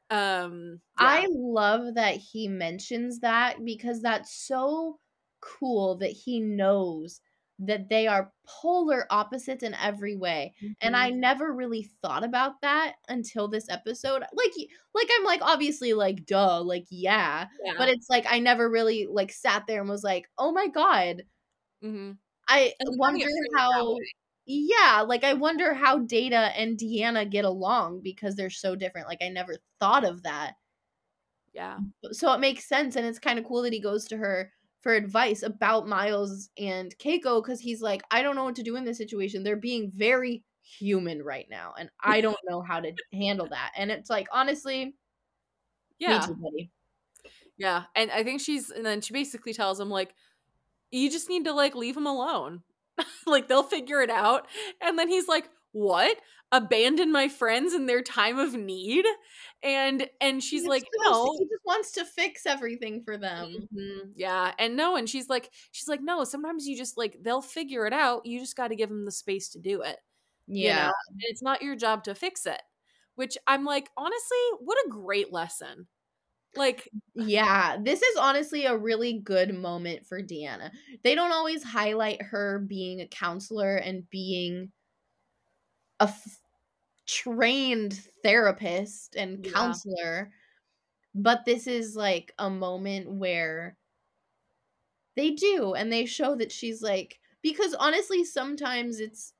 um I yeah. love that he mentions that because that's so cool that he knows that they are polar opposites in every way. And I Mhm. never really thought about that until this episode. Like y- like I'm like obviously like duh, like yeah, Yeah. but it's like I never really like sat there and was like, "Oh my god, Mhm. I And having wonder it framed that how way. yeah, like I wonder how Data and Deanna get along because they're so different. Like I never thought of that." Yeah. So it makes sense, and it's kind of cool that he goes to her for advice about Miles and Keiko because he's like, I don't know what to do in this situation. They're being very human right now, and I don't know how to handle that. And it's like, honestly, Yeah. me too, buddy. Yeah. And I think she's and then she basically tells him like you just need to like leave them alone. Like they'll figure it out. And then he's like, "What? Abandon my friends in their time of need?" And and she's He's like, supposed to- "No." he just wants to fix everything for them. Mhm, yeah. And no, and she's like she's like, "No, sometimes you just like they'll figure it out. You just got to give them the space to do it." You Yeah. know? And it's not your job to fix it. Which I'm like, honestly, what a great lesson. Like Yeah, this is honestly a really good moment for Deanna. They don't always highlight her being a counselor and being a f- trained therapist and Yeah. counselor, but this is like a moment where they do, and they show that she's like, because honestly, sometimes it's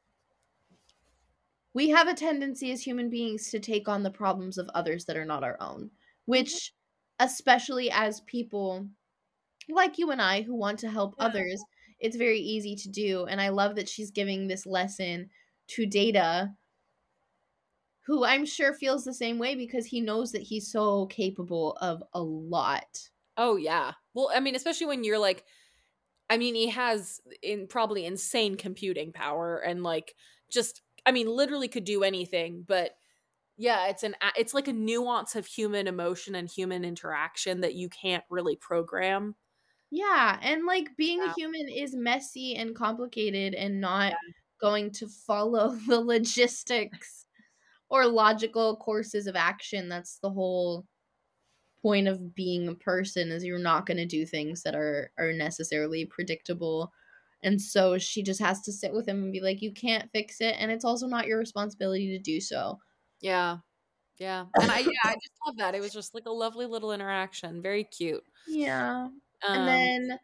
we have a tendency as human beings to take on the problems of others that are not our own, which, especially as people like you and I who want to help Yeah. others, it's very easy to do. And I love that she's giving this lesson to Data, who I'm sure feels the same way because he knows that he's so capable of a lot. Oh yeah. Well, I mean, especially when you're like I mean, he has in probably insane computing power and like just I mean, literally could do anything, but yeah, it's an a- it's like a nuance of human emotion and human interaction that you can't really program. Yeah, and like being a Yeah. human is messy and complicated and not Yeah. going to follow the logistics or logical courses of action. That's the whole point of being a person, is you're not going to do things that are are necessarily predictable. And so she just has to sit with him and be like, you can't fix it, and it's also not your responsibility to do so. Yeah. Yeah. And I yeah, I just love that. It was just like a lovely little interaction. Very cute. Yeah. And Um then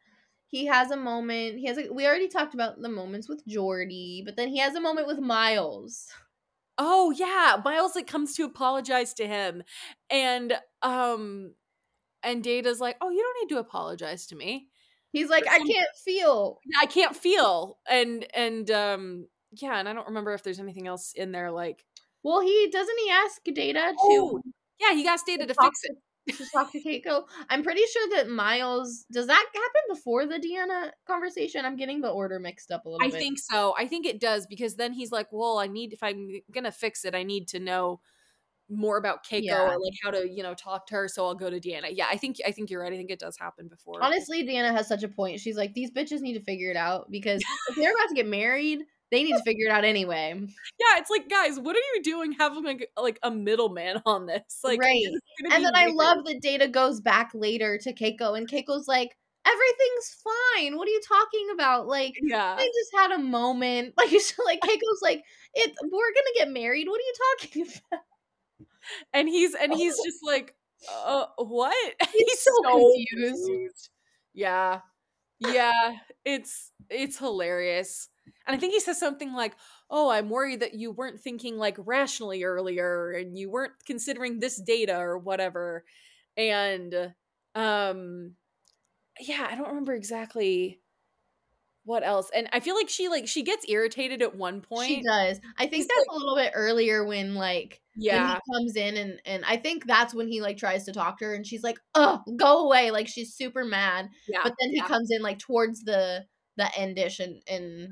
he has a moment. He has a, we already talked about the moments with Jordy, but then he has a moment with Miles. Oh yeah, Miles like comes to apologize to him, and um, and Data's like, "Oh, you don't need to apologize to me. He's like, I can't feel. I can't feel." And and um, yeah, and I don't remember if there's anything else in there like. Well, he doesn't he ask Data to Oh, yeah, he asked Data to, to fix to, it. To talk to Keiko. I'm pretty sure that Miles, does that happen before the Deanna conversation? I'm getting the order mixed up a little I bit. I think so. I think it does, because then he's like, well, I need, if I'm gonna fix it, I need to know more about Keiko, yeah. or like how to, you know, talk to her, so I'll go to Deanna. Yeah, I think I think you're right. I think it does happen before. Honestly, Deanna has such a point. She's like, these bitches need to figure it out, because if they're about to get married, they need to figure it out anyway. Yeah, it's like, guys, what are you doing having like, like a middleman on this? Like, right. And then weird. I love that Data goes back later to Keiko, and Keiko's like, everything's fine. What are you talking about? Like, yeah. I just had a moment. Like, like Keiko's like, it. We're gonna get married. What are you talking about? And he's and he's just like, uh, what? He's, he's so, so confused. confused. Yeah, yeah. It's it's hilarious. And I think he says something like, "Oh, I'm worried that you weren't thinking like rationally earlier, and you weren't considering this data or whatever." And um, yeah, I don't remember exactly what else. And I feel like she like she gets irritated at one point. She does. I think that's like, a little bit earlier when like yeah when he comes in and and I think that's when he like tries to talk to her, and she's like, "Oh, go away!" Like she's super mad. Yeah. But then he yeah. comes in like towards the the endish and and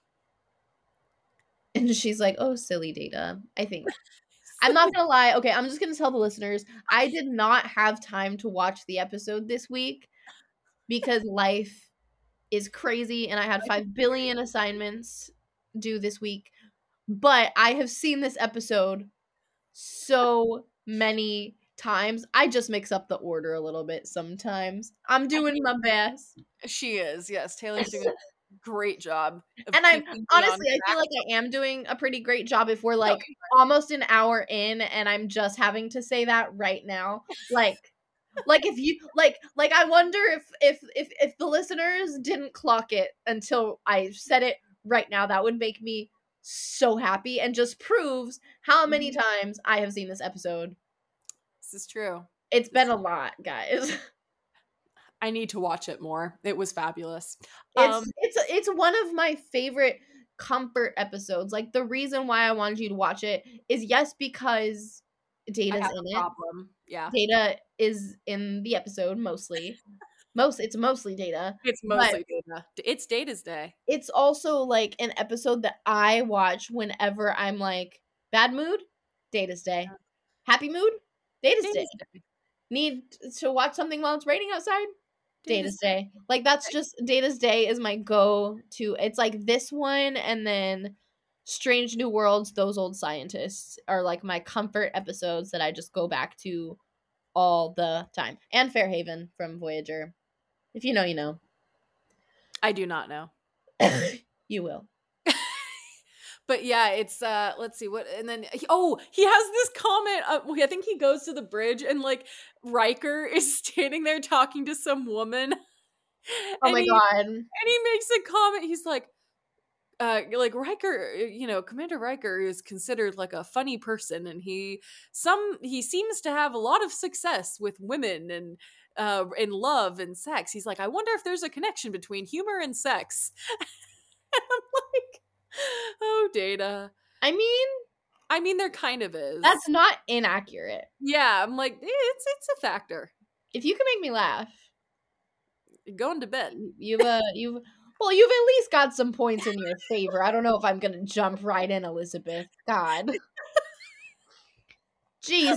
and she's like, "Oh, silly Data." I think. I'm not gonna lie. Okay, I'm just gonna tell the listeners, I did not have time to watch the episode this week because life is crazy and I had five billion assignments due this week. But I have seen this episode so many times. I just mix up the order a little bit sometimes. I'm doing my best. She is, yes. Taylor's doing a great job. And I'm honestly, I feel like I am doing a pretty great job if we're like almost an hour in and I'm just having to say that right now. Like Like if you like like I wonder if if if if the listeners didn't clock it until I said it right now, that would make me so happy and just proves how many times I have seen this episode. This is true. It's been a lot, guys. I need to watch it more. It was fabulous. It's um, it's it's one of my favorite comfort episodes. Like the reason why I wanted you to watch it is yes because Data's in it. Problem. Yeah. Data is in the episode mostly. Most it's mostly Data. It's mostly Data. It's Data's day. It's also like an episode that I watch whenever I'm like bad mood, Data's day. Happy mood, Data's, Data's day. day. Need to watch something while it's raining outside, Data's, Data's day. day. Like that's just Data's day is my go-to. It's like this one and then Strange New Worlds, Those Old Scientists are like my comfort episodes that I just go back to all the time. And Fairhaven from Voyager. If you know, you know. I do not know. You will. But yeah, it's uh let's see what and then oh, he has this comment uh, I think he goes to the bridge and like Riker is standing there talking to some woman. Oh my he, god. And he makes a comment. He's like Uh, like Riker, you know, Commander Riker is considered like a funny person, and he some he seems to have a lot of success with women and uh, in love and sex. He's like, I wonder if there's a connection between humor and sex. And I'm like, oh, Data. I mean, I mean, there kind of is. That's not inaccurate. Yeah, I'm like, it's it's a factor. If you can make me laugh, you're going to bed. You've uh, you've. Well, you've at least got some points in your favor. I don't know if I'm going to jump right in, Elizabeth. God. Jesus.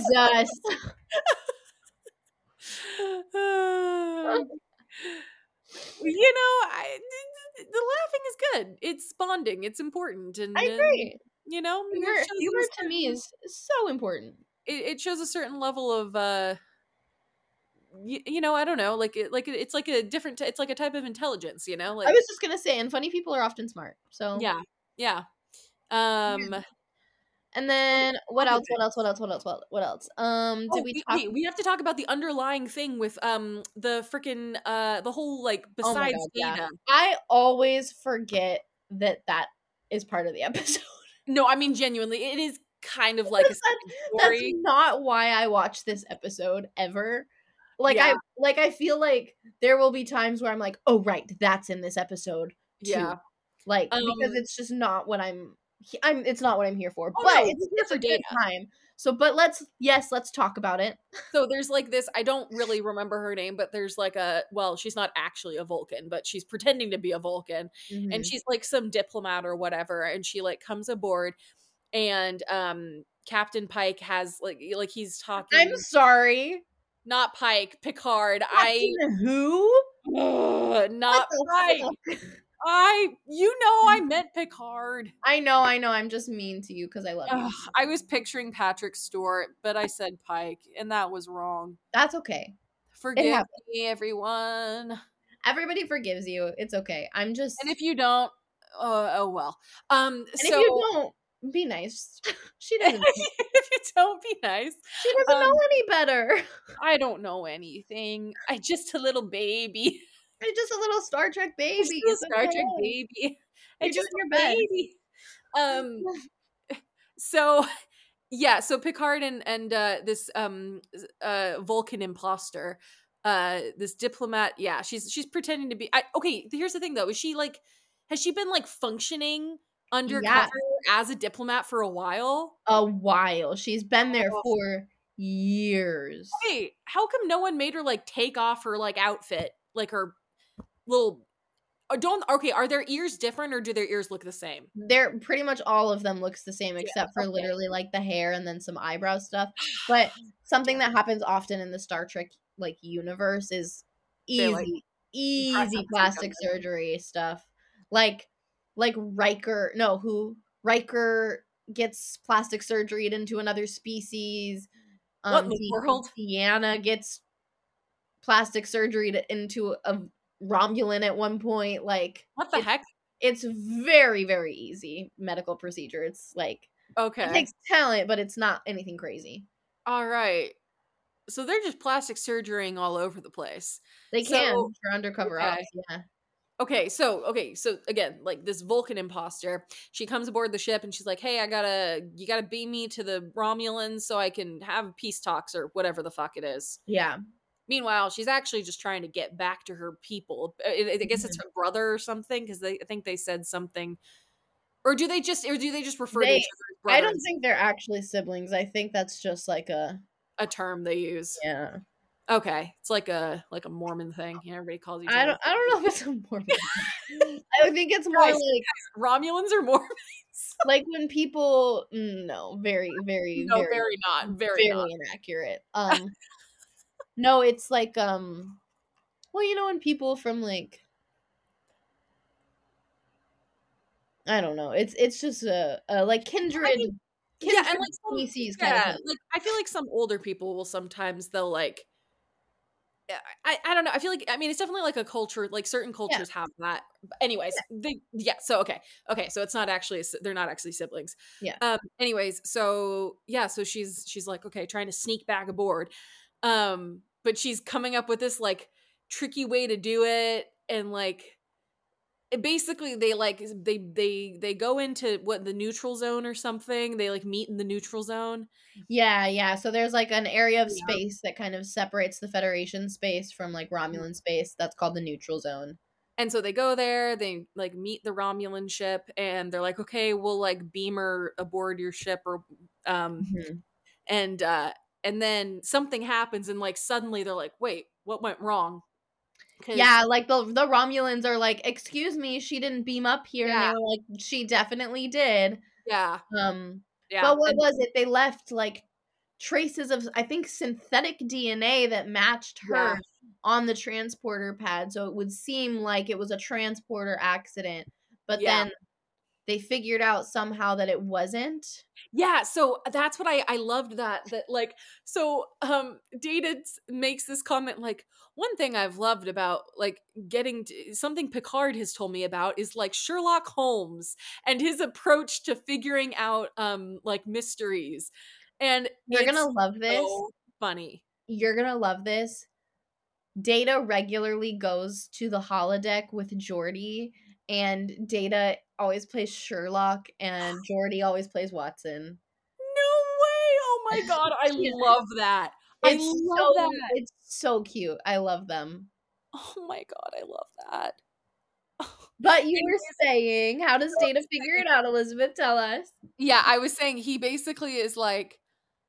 uh, you know, I, the laughing is good. It's bonding. It's important. And I agree. Uh, you know, humor, humor to me is so important. It, it shows a certain level of... Uh, You, you know, I don't know, like it, like it's like a different, it's like a type of intelligence, you know. Like I was just gonna say, and funny people are often smart. So yeah, yeah. Um, And then what Other else? What else? What else? What else? What what else? Um, did Oh, we we, talk? wait, we have to talk about the underlying thing with um the freaking uh the whole like Oh my besides god, yeah. Dana. I always forget that that is part of the episode. No, I mean genuinely, it is kind of like a That- second That's story. not why I watch this episode ever. Like I Yeah. like I feel like there will be times where I'm like, "Oh right, that's in this episode too." Yeah. Like Um, because it's just not what I'm he- I'm it's not what I'm here for. Oh, but no, it's we're here it's for a good Dana. time. So but let's yes, let's talk about it. So there's like this, I don't really remember her name, but there's like a, well, she's not actually a Vulcan, but she's pretending to be a Vulcan. And Mhm. she's like some diplomat or whatever. And she like comes aboard and um Captain Pike has like, like he's talking, I'm sorry. not Pike, Picard. I, Captain who? Ugh, not What the Pike. fuck? I, you know, I meant Picard. I know, I know. I'm just mean to you because I love you. Ugh, I was picturing Patrick Stewart, but I said Pike, and that was wrong. That's okay. Forgive happens. me, everyone. Everybody forgives you. It's okay. I'm just And if you don't, oh, oh well. Um, and so if you don't, be nice. She doesn't. if you don't be nice, She doesn't um, know any better. I don't know anything. I just a little baby. You're just a little Star Trek baby. Just a It's Star okay. Trek baby. I You're just doing a your best. baby. Um. So, yeah. So Picard and and uh, this um uh Vulcan imposter, uh this diplomat. Yeah, she's she's pretending to be. I, okay. Here's the thing though. Is she like? Has she been like functioning undercover as a diplomat for a while? A while. She's been there Oh. for years. Wait, how come no one made her like take off her like outfit, like her little? uh, Don't okay. Are their ears different or do their ears look the same? They're pretty much all of them looks the same except for okay. literally like the hair and then some eyebrow stuff. But something that happens often in the Star Trek like universe is They, easy, like, press easy up to plastic each other. surgery stuff. Like like Riker, no, who Riker gets plastic surgery into another species. What in Um, the De- world? Deanna gets plastic surgery to, into a Romulan at one point. Like What the it- heck? it's very very easy medical procedure. It's like it Okay, takes talent, but it's not anything crazy. all right. So they're just plastic surgerying all over the place. They So, can for undercover okay. ops. Yeah, Okay, so okay, so again, like this Vulcan imposter, she comes aboard the ship and she's like, "Hey, I gotta, you gotta beam me to the Romulans so I can have peace talks or whatever the fuck it is." yeah. Meanwhile, she's actually just trying to get back to her people. I, I guess it's her brother or something because they I think they said something, or do they just, or do they just refer to They- each other as brother? I don't think they're actually siblings. I think that's just like a a term they use. yeah. Okay, it's like a like a Mormon thing. You know, everybody calls each I other. don't. I don't know if it's a Mormon. I think it's more Guys, like Romulans or Mormons? like when people mm, no very very No, very very not. Very, very not. inaccurate. Um, no, it's like um, well, you know, when people from like, I don't know, it's it's just a, a like kindred, I mean, yeah, kindred and like some, species kind of yeah, thing. like I feel like some older people will sometimes they'll like. Yeah, I, I don't know. I feel like I mean it's definitely like a culture. Like certain cultures have that. But anyways, they yeah. So okay, okay. So it's not actually a si- they're not actually siblings. Yeah. Um. Anyways, so yeah. So she's she's like okay, trying to sneak back aboard. Um. But she's coming up with this like tricky way to do it, and like it basically they like they they they go into what the neutral zone or something. They like meet in the neutral zone. Yeah, yeah. So there's like an area of Yeah. space that kind of separates the Federation space from like Romulan space. That's called the neutral zone. And so they go there, they like meet the Romulan ship, and they're like, okay, we'll like beamer aboard your ship or um Mhm. and uh and then something happens and like suddenly they're like, wait, what went wrong? 'Cause- Yeah, like the the Romulans are like, "Excuse me, she didn't beam up here." Yeah. And they were like, "She definitely did." yeah, Um, yeah. but what and- was it? They left like traces of, I think, synthetic D N A that matched her Yeah. on the transporter pad, so it would seem like it was a transporter accident. But Yeah. then they figured out somehow that it wasn't. Yeah, so that's what I I loved that that like so um Data makes this comment like, one thing I've loved about like getting to, something Picard has told me about is like Sherlock Holmes and his approach to figuring out um like mysteries. And You're it's gonna love this. so funny. You're gonna love this. Data regularly goes to the holodeck with Geordi, and Data always plays Sherlock, and Geordi always plays Watson. No way! Oh my god, I Yeah. love that. It's I love so that. it's so cute. I love them. Oh my god, I love that. But you And were saying, how does Data figure it out, Elizabeth? Tell us. Yeah, I was saying he basically is like,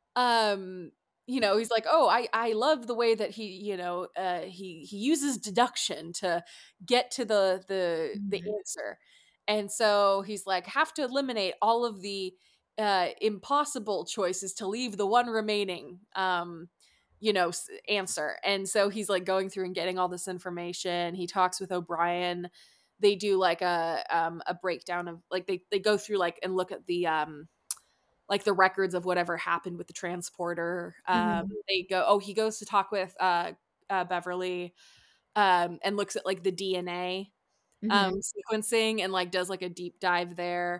um, you know, he's like, oh, I, I love the way that he, you know, uh, he he uses deduction to get to the the the Mhm. answer, and so he's like, have to eliminate all of the uh, impossible choices to leave the one remaining, um, you know, s- answer. And so he's like going through and getting all this information. He talks with O'Brien. They do like a um a breakdown of like they they go through like and look at the um like the records of whatever happened with the transporter. Um, Mhm. they go, oh, he goes to talk with uh, uh, Beverly um, and looks at like the D N A um, Mhm. sequencing and like does like a deep dive there.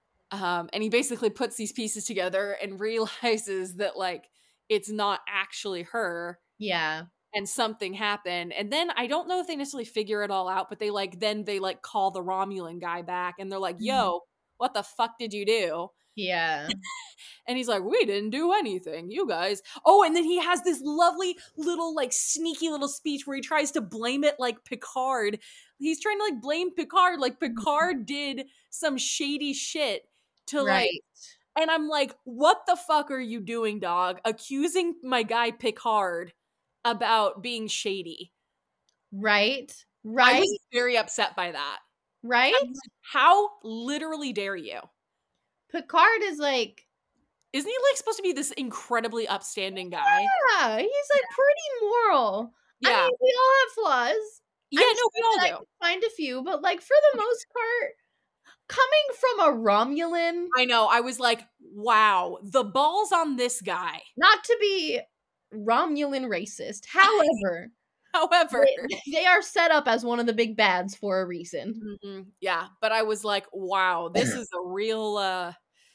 Um, and he basically puts these pieces together and realizes that like it's not actually her Yeah. and something happened. And then I don't know if they necessarily figure it all out, but they like then they like call the Romulan guy back and they're like, Mhm. yo, what the fuck did you do? Yeah. And he's like, we didn't do anything, you guys. Oh, and then he has this lovely little, like, sneaky little speech where he tries to blame it like Picard. He's trying to, like, blame Picard. Like, Picard did some shady shit to, like, Right. and I'm like, what the fuck are you doing, dog? Accusing my guy Picard about being shady. Right. I Right. was very upset by that. Right. I'm like, how literally dare you? Picard is like, Isn't he, like, supposed to be this incredibly upstanding guy? yeah, he's like pretty moral. I Yeah. mean, we all have flaws. Yeah, I'm no, sure we all that I do. could find a few, but like for the most part, coming from a Romulan, I know. I was like, wow, the balls on this guy. not to be Romulan racist, however, However, they, they are set up as one of the big bads for a reason. mhm, yeah, but I was like, wow, this is a real, uh,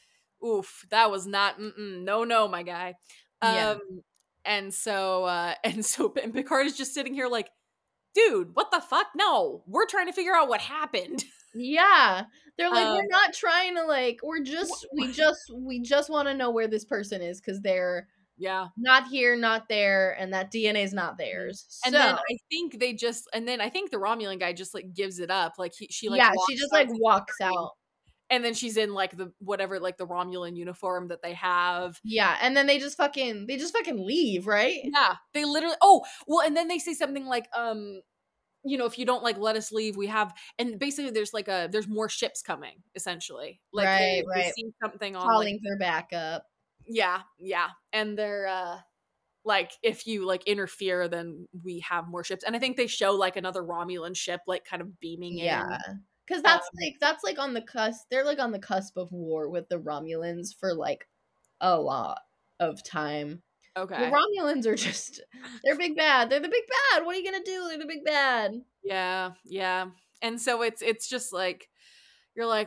oof, that was not, mm-mm, no, no, my guy. Yeah. Um, and so, uh, and so, and Picard is just sitting here like, dude, what the fuck? No, we're trying to figure out what happened. Yeah. They're like, Um, we're not trying to like, we're just, we just, we just want to know where this person is because they're yeah. not here, not there, and that D N A is not theirs. So, And then I think they just, and then I think the Romulan guy just like gives it up. Like he, she like, yeah, walks she just out like to the walks party, out. and then she's in like the whatever, like the Romulan uniform that they have. Yeah, and then they just fucking, they just fucking leave, right? Yeah, they literally. Oh, well, and then they say something like, um, you know, if you don't like let us leave, we have, and basically there's like a there's more ships coming, essentially. Like Right, they, they right. see something on Calling like, for backup. yeah, yeah, and they're uh like if you like interfere, then we have more ships, and I think they show like another Romulan ship like kind of beaming Yeah. in. Because that's Um, like, that's like on the cusp, they're like on the cusp of war with the Romulans for like a lot of time. Okay. The Romulans are just, they're big bad. They're the big bad. What are you gonna do? They're the big bad. Yeah, yeah. And so it's it's just like you're like,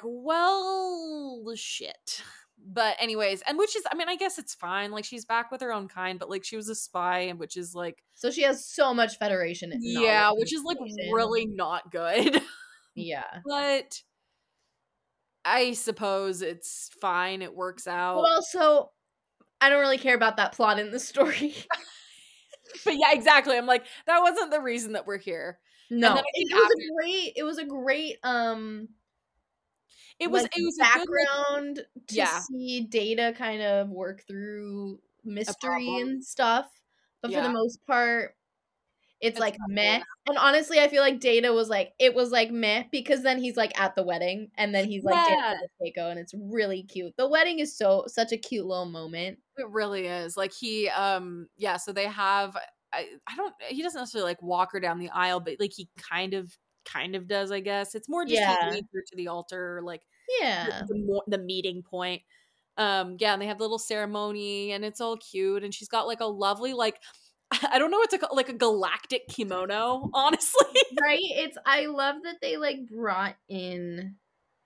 well, shit. But anyways, and which is I mean, I guess it's fine. Like she's back with her own kind, but like she was a spy, and which is like So she has so much Federation knowledge yeah, and which is like information. really not good. Yeah. But I suppose it's fine. It works out. But also, I don't really care about that plot in the story. But yeah, exactly. I'm like, that wasn't the reason that we're here. No, then I it, think it was after- a great. It was a great um. It was like, it was a good, like, background to yeah. see Data kind of work through mystery problem. and stuff, but for Yeah. the most part, it's, It's like not meh. good. And honestly, I feel like Data was like it was like meh because then he's like at the wedding and then he's like Yeah. dancing with Keiko and it's really cute. The wedding is so such a cute little moment. It really is. Like he um yeah, so they have I, I don't he doesn't necessarily like walk her down the aisle, but like he kind of kind of does, I guess. It's more just Yeah. he leads her to the altar, like Yeah. the, mo- the meeting point. Um, yeah, and they have the little ceremony, and it's all cute, and she's got like a lovely, like, I don't know what to call, like a galactic kimono, honestly. Right? It's I love that they like brought in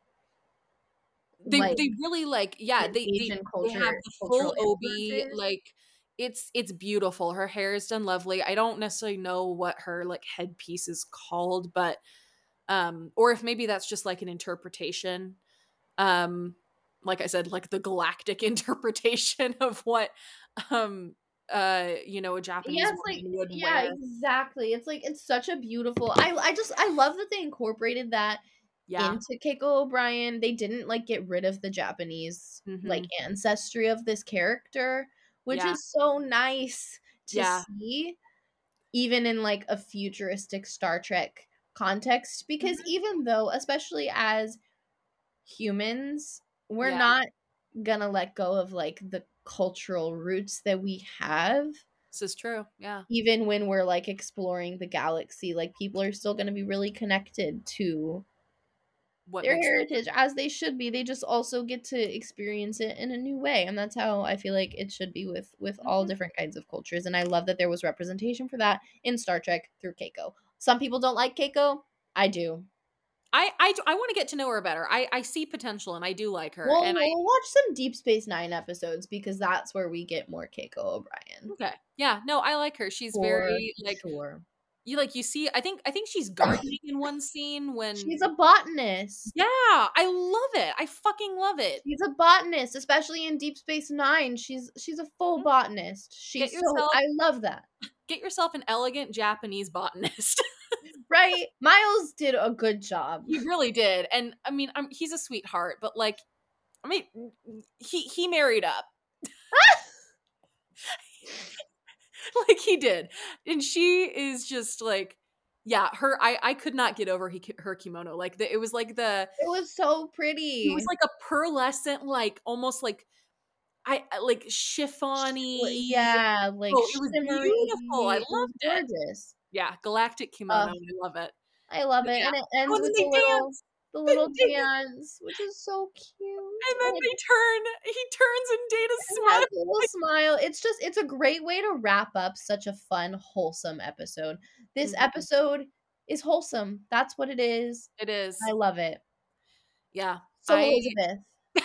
they like they really like yeah the they they Asian they culture, have the cultural full obi, influences. like it's it's beautiful. Her hair is done lovely. I don't necessarily know what her like headpiece is called, but um or if maybe that's just like an interpretation, um like I said, like the galactic interpretation of what um uh you know a Japanese Yeah, it's like woman would yeah, wear. exactly. It's like it's such a beautiful. I I just I love that they incorporated that Yeah. into Keiko O'Brien. They didn't like get rid of the Japanese like Mhm. ancestry of this character, which Yeah. is so nice to Yeah. see even in like a futuristic Star Trek context because Mhm. even though especially as humans, we're Yeah. not gonna let go of like the cultural roots that we have This is true. Yeah. even when we're like exploring the galaxy. Like people are still going to be really connected to What their makes them heritage as they should be. They just also get to experience it in a new way, and that's how I feel like it should be with with all Mhm. different kinds of cultures. And I love that there was representation for that in Star Trek through Keiko. Some people don't like Keiko. I do. I I, I want to get to know her better. I I see potential and I do like her. We'll, And I we'll watch some Deep Space Nine episodes because that's where we get more Keiko O'Brien. okay. Yeah, no, I like her. She's For very like sure. you like you see I think I think she's gardening in one scene when She's a botanist. yeah, I love it. I fucking love it. She's a botanist, especially in Deep Space Nine. She's she's a full botanist. Get She's so yourself I love that. get yourself an elegant Japanese botanist. Right? Miles did a good job. He really did. And I mean, I'm, he's a sweetheart, but like I mean he he married up. Like he did. And she is just like yeah, her I I could not get over he, her kimono. Like the, it was like the It was so it pretty. was like a pearlescent like almost like I I- like chiffony. Yeah, like Oh, it was shimmery. beautiful. I It was loved it. gorgeous. Yeah, galactic kimono. Uh, I love it. I love But it. yeah. And it Oh, ends and then with they the little dance. the They little dance. dance, which is so cute. And then And they turn. He turns and Data it has smiles. a little smile. It's just it's a great way to wrap up such a fun, wholesome episode. This Mhm. episode is wholesome. That's what it is. It is. I love it. Yeah. So I Elizabeth,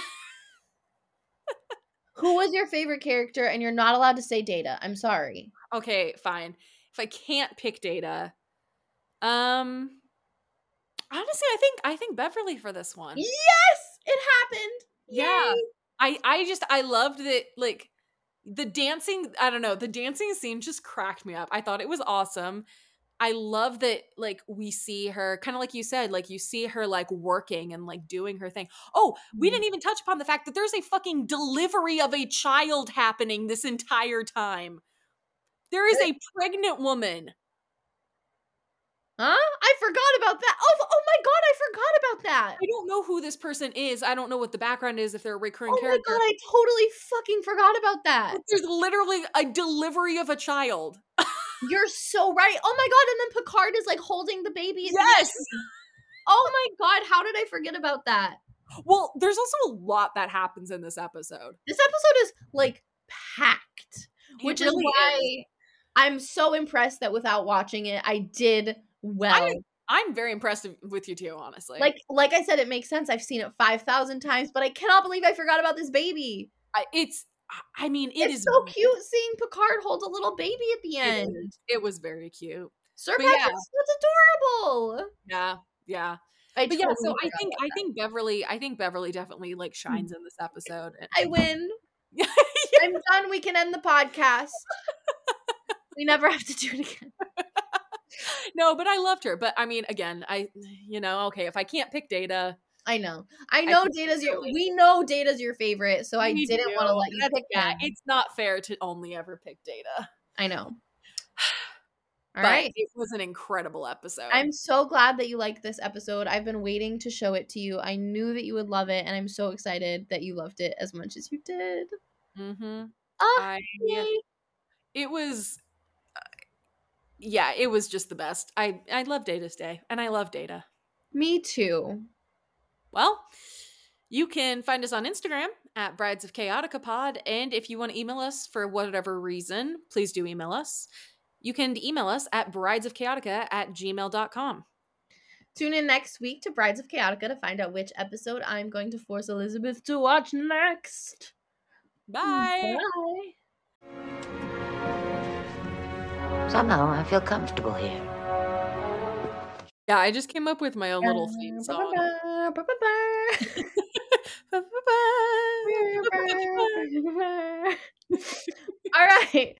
who was your favorite character? And you're not allowed to say Data. I'm sorry. okay, fine. If I can't pick Data, um honestly, I think I think Beverly for this one. Yes, it happened. Yeah. Yay. I I just I loved that like the dancing, I don't know, the dancing scene just cracked me up. I thought it was awesome. I love that like we see her kind of like you said, like you see her like working and like doing her thing. Oh, we Mhm. didn't even touch upon the fact that there's a fucking delivery of a child happening this entire time. There is a pregnant woman. Huh? I forgot about that. Oh, oh my god, I forgot about that. I don't know who this person is. I don't know what the background is if they're a recurring Oh my character. god, I totally fucking forgot about that. But there's literally a delivery of a child. You're so right. Oh my god, and then Picard is like holding the baby. At Yes. The end. Oh my god, how did I forget about that? Well, there's also a lot that happens in this episode. This episode is like packed, It which really is why is. I'm so impressed that without watching it, I did well. I, I'm very impressed with you too, honestly. Like, like I said, it makes sense. I've seen it five thousand times, but I cannot believe I forgot about this baby. I, it's, I mean, it it's is so cute seeing Picard hold a little baby at the It, end. is. It was very cute. Sir But Patrick yeah. Stewart's adorable. Yeah, yeah. I But yeah, totally so I forgot think about I that. think Beverly, I think Beverly definitely like shines in this episode. And- I win. Yeah. I'm done. We can end the podcast. We never have to do it again. No, but I loved her. But I mean, again, I, you know, okay, if I can't pick Data, I know. I know think Data's your Beverly. we know Data's your favorite, so I we didn't do. want to let you That's- pick yeah, him. it's not fair to only ever pick Data. I know. All but right. it was an incredible episode. I'm so glad that you liked this episode. I've been waiting to show it to you. I knew that you would love it, and I'm so excited that you loved it as much as you did. mm-hmm. Oh, I, yay. it was, uh, yeah, it was just the best. I, I love Data's Day, and I love Data. Me too. Well, You can find us on Instagram at Brides of Chaotica Pod. And if you want to email us for whatever reason, please do email us. You can email us at bridesofchaotica at gmail dot com. Tune in next week to Brides of Chaotica to find out which episode I'm going to force Elizabeth to watch next. Bye. Bye. Somehow I feel comfortable here. Yeah, I just came up with my own little theme song. All right.